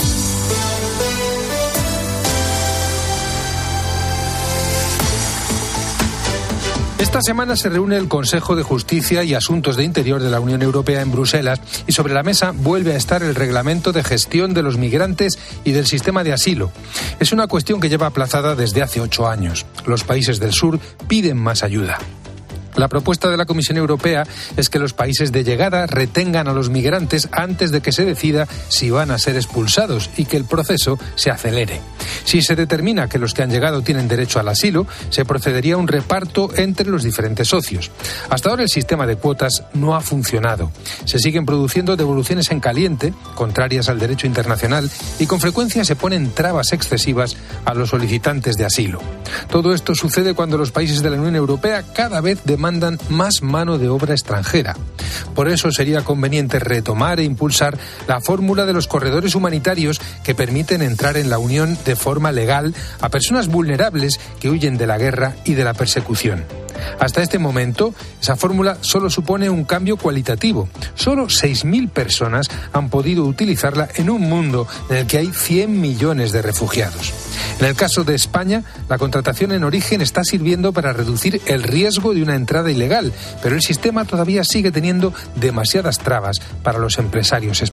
Speaker 25: Esta semana se reúne el Consejo de Justicia y Asuntos de Interior de la Unión Europea en Bruselas y sobre la mesa vuelve a estar el Reglamento de Gestión de los Migrantes y del Sistema de Asilo. Es una cuestión que lleva aplazada desde hace ocho años. Los países del sur piden más ayuda. La propuesta de la Comisión Europea es que los países de llegada retengan a los migrantes antes de que se decida si van a ser expulsados y que el proceso se acelere. Si se determina que los que han llegado tienen derecho al asilo, se procedería a un reparto entre los diferentes socios. Hasta ahora el sistema de cuotas no ha funcionado. Se siguen produciendo devoluciones en caliente, contrarias al derecho internacional, y con frecuencia se ponen trabas excesivas a los solicitantes de asilo. Todo esto sucede cuando los países de la Unión Europea cada vez demandan demandan más mano de obra extranjera. Por eso sería conveniente retomar e impulsar la fórmula de los corredores humanitarios que permiten entrar en la Unión de forma legal a personas vulnerables que huyen de la guerra y de la persecución. Hasta este momento, esa fórmula solo supone un cambio cualitativo. Solo seis mil personas han podido utilizarla en un mundo en el que hay cien millones de refugiados. En el caso de España, la contratación en origen está sirviendo para reducir el riesgo de una entrada ilegal, pero el sistema todavía sigue teniendo demasiadas trabas para los empresarios españoles.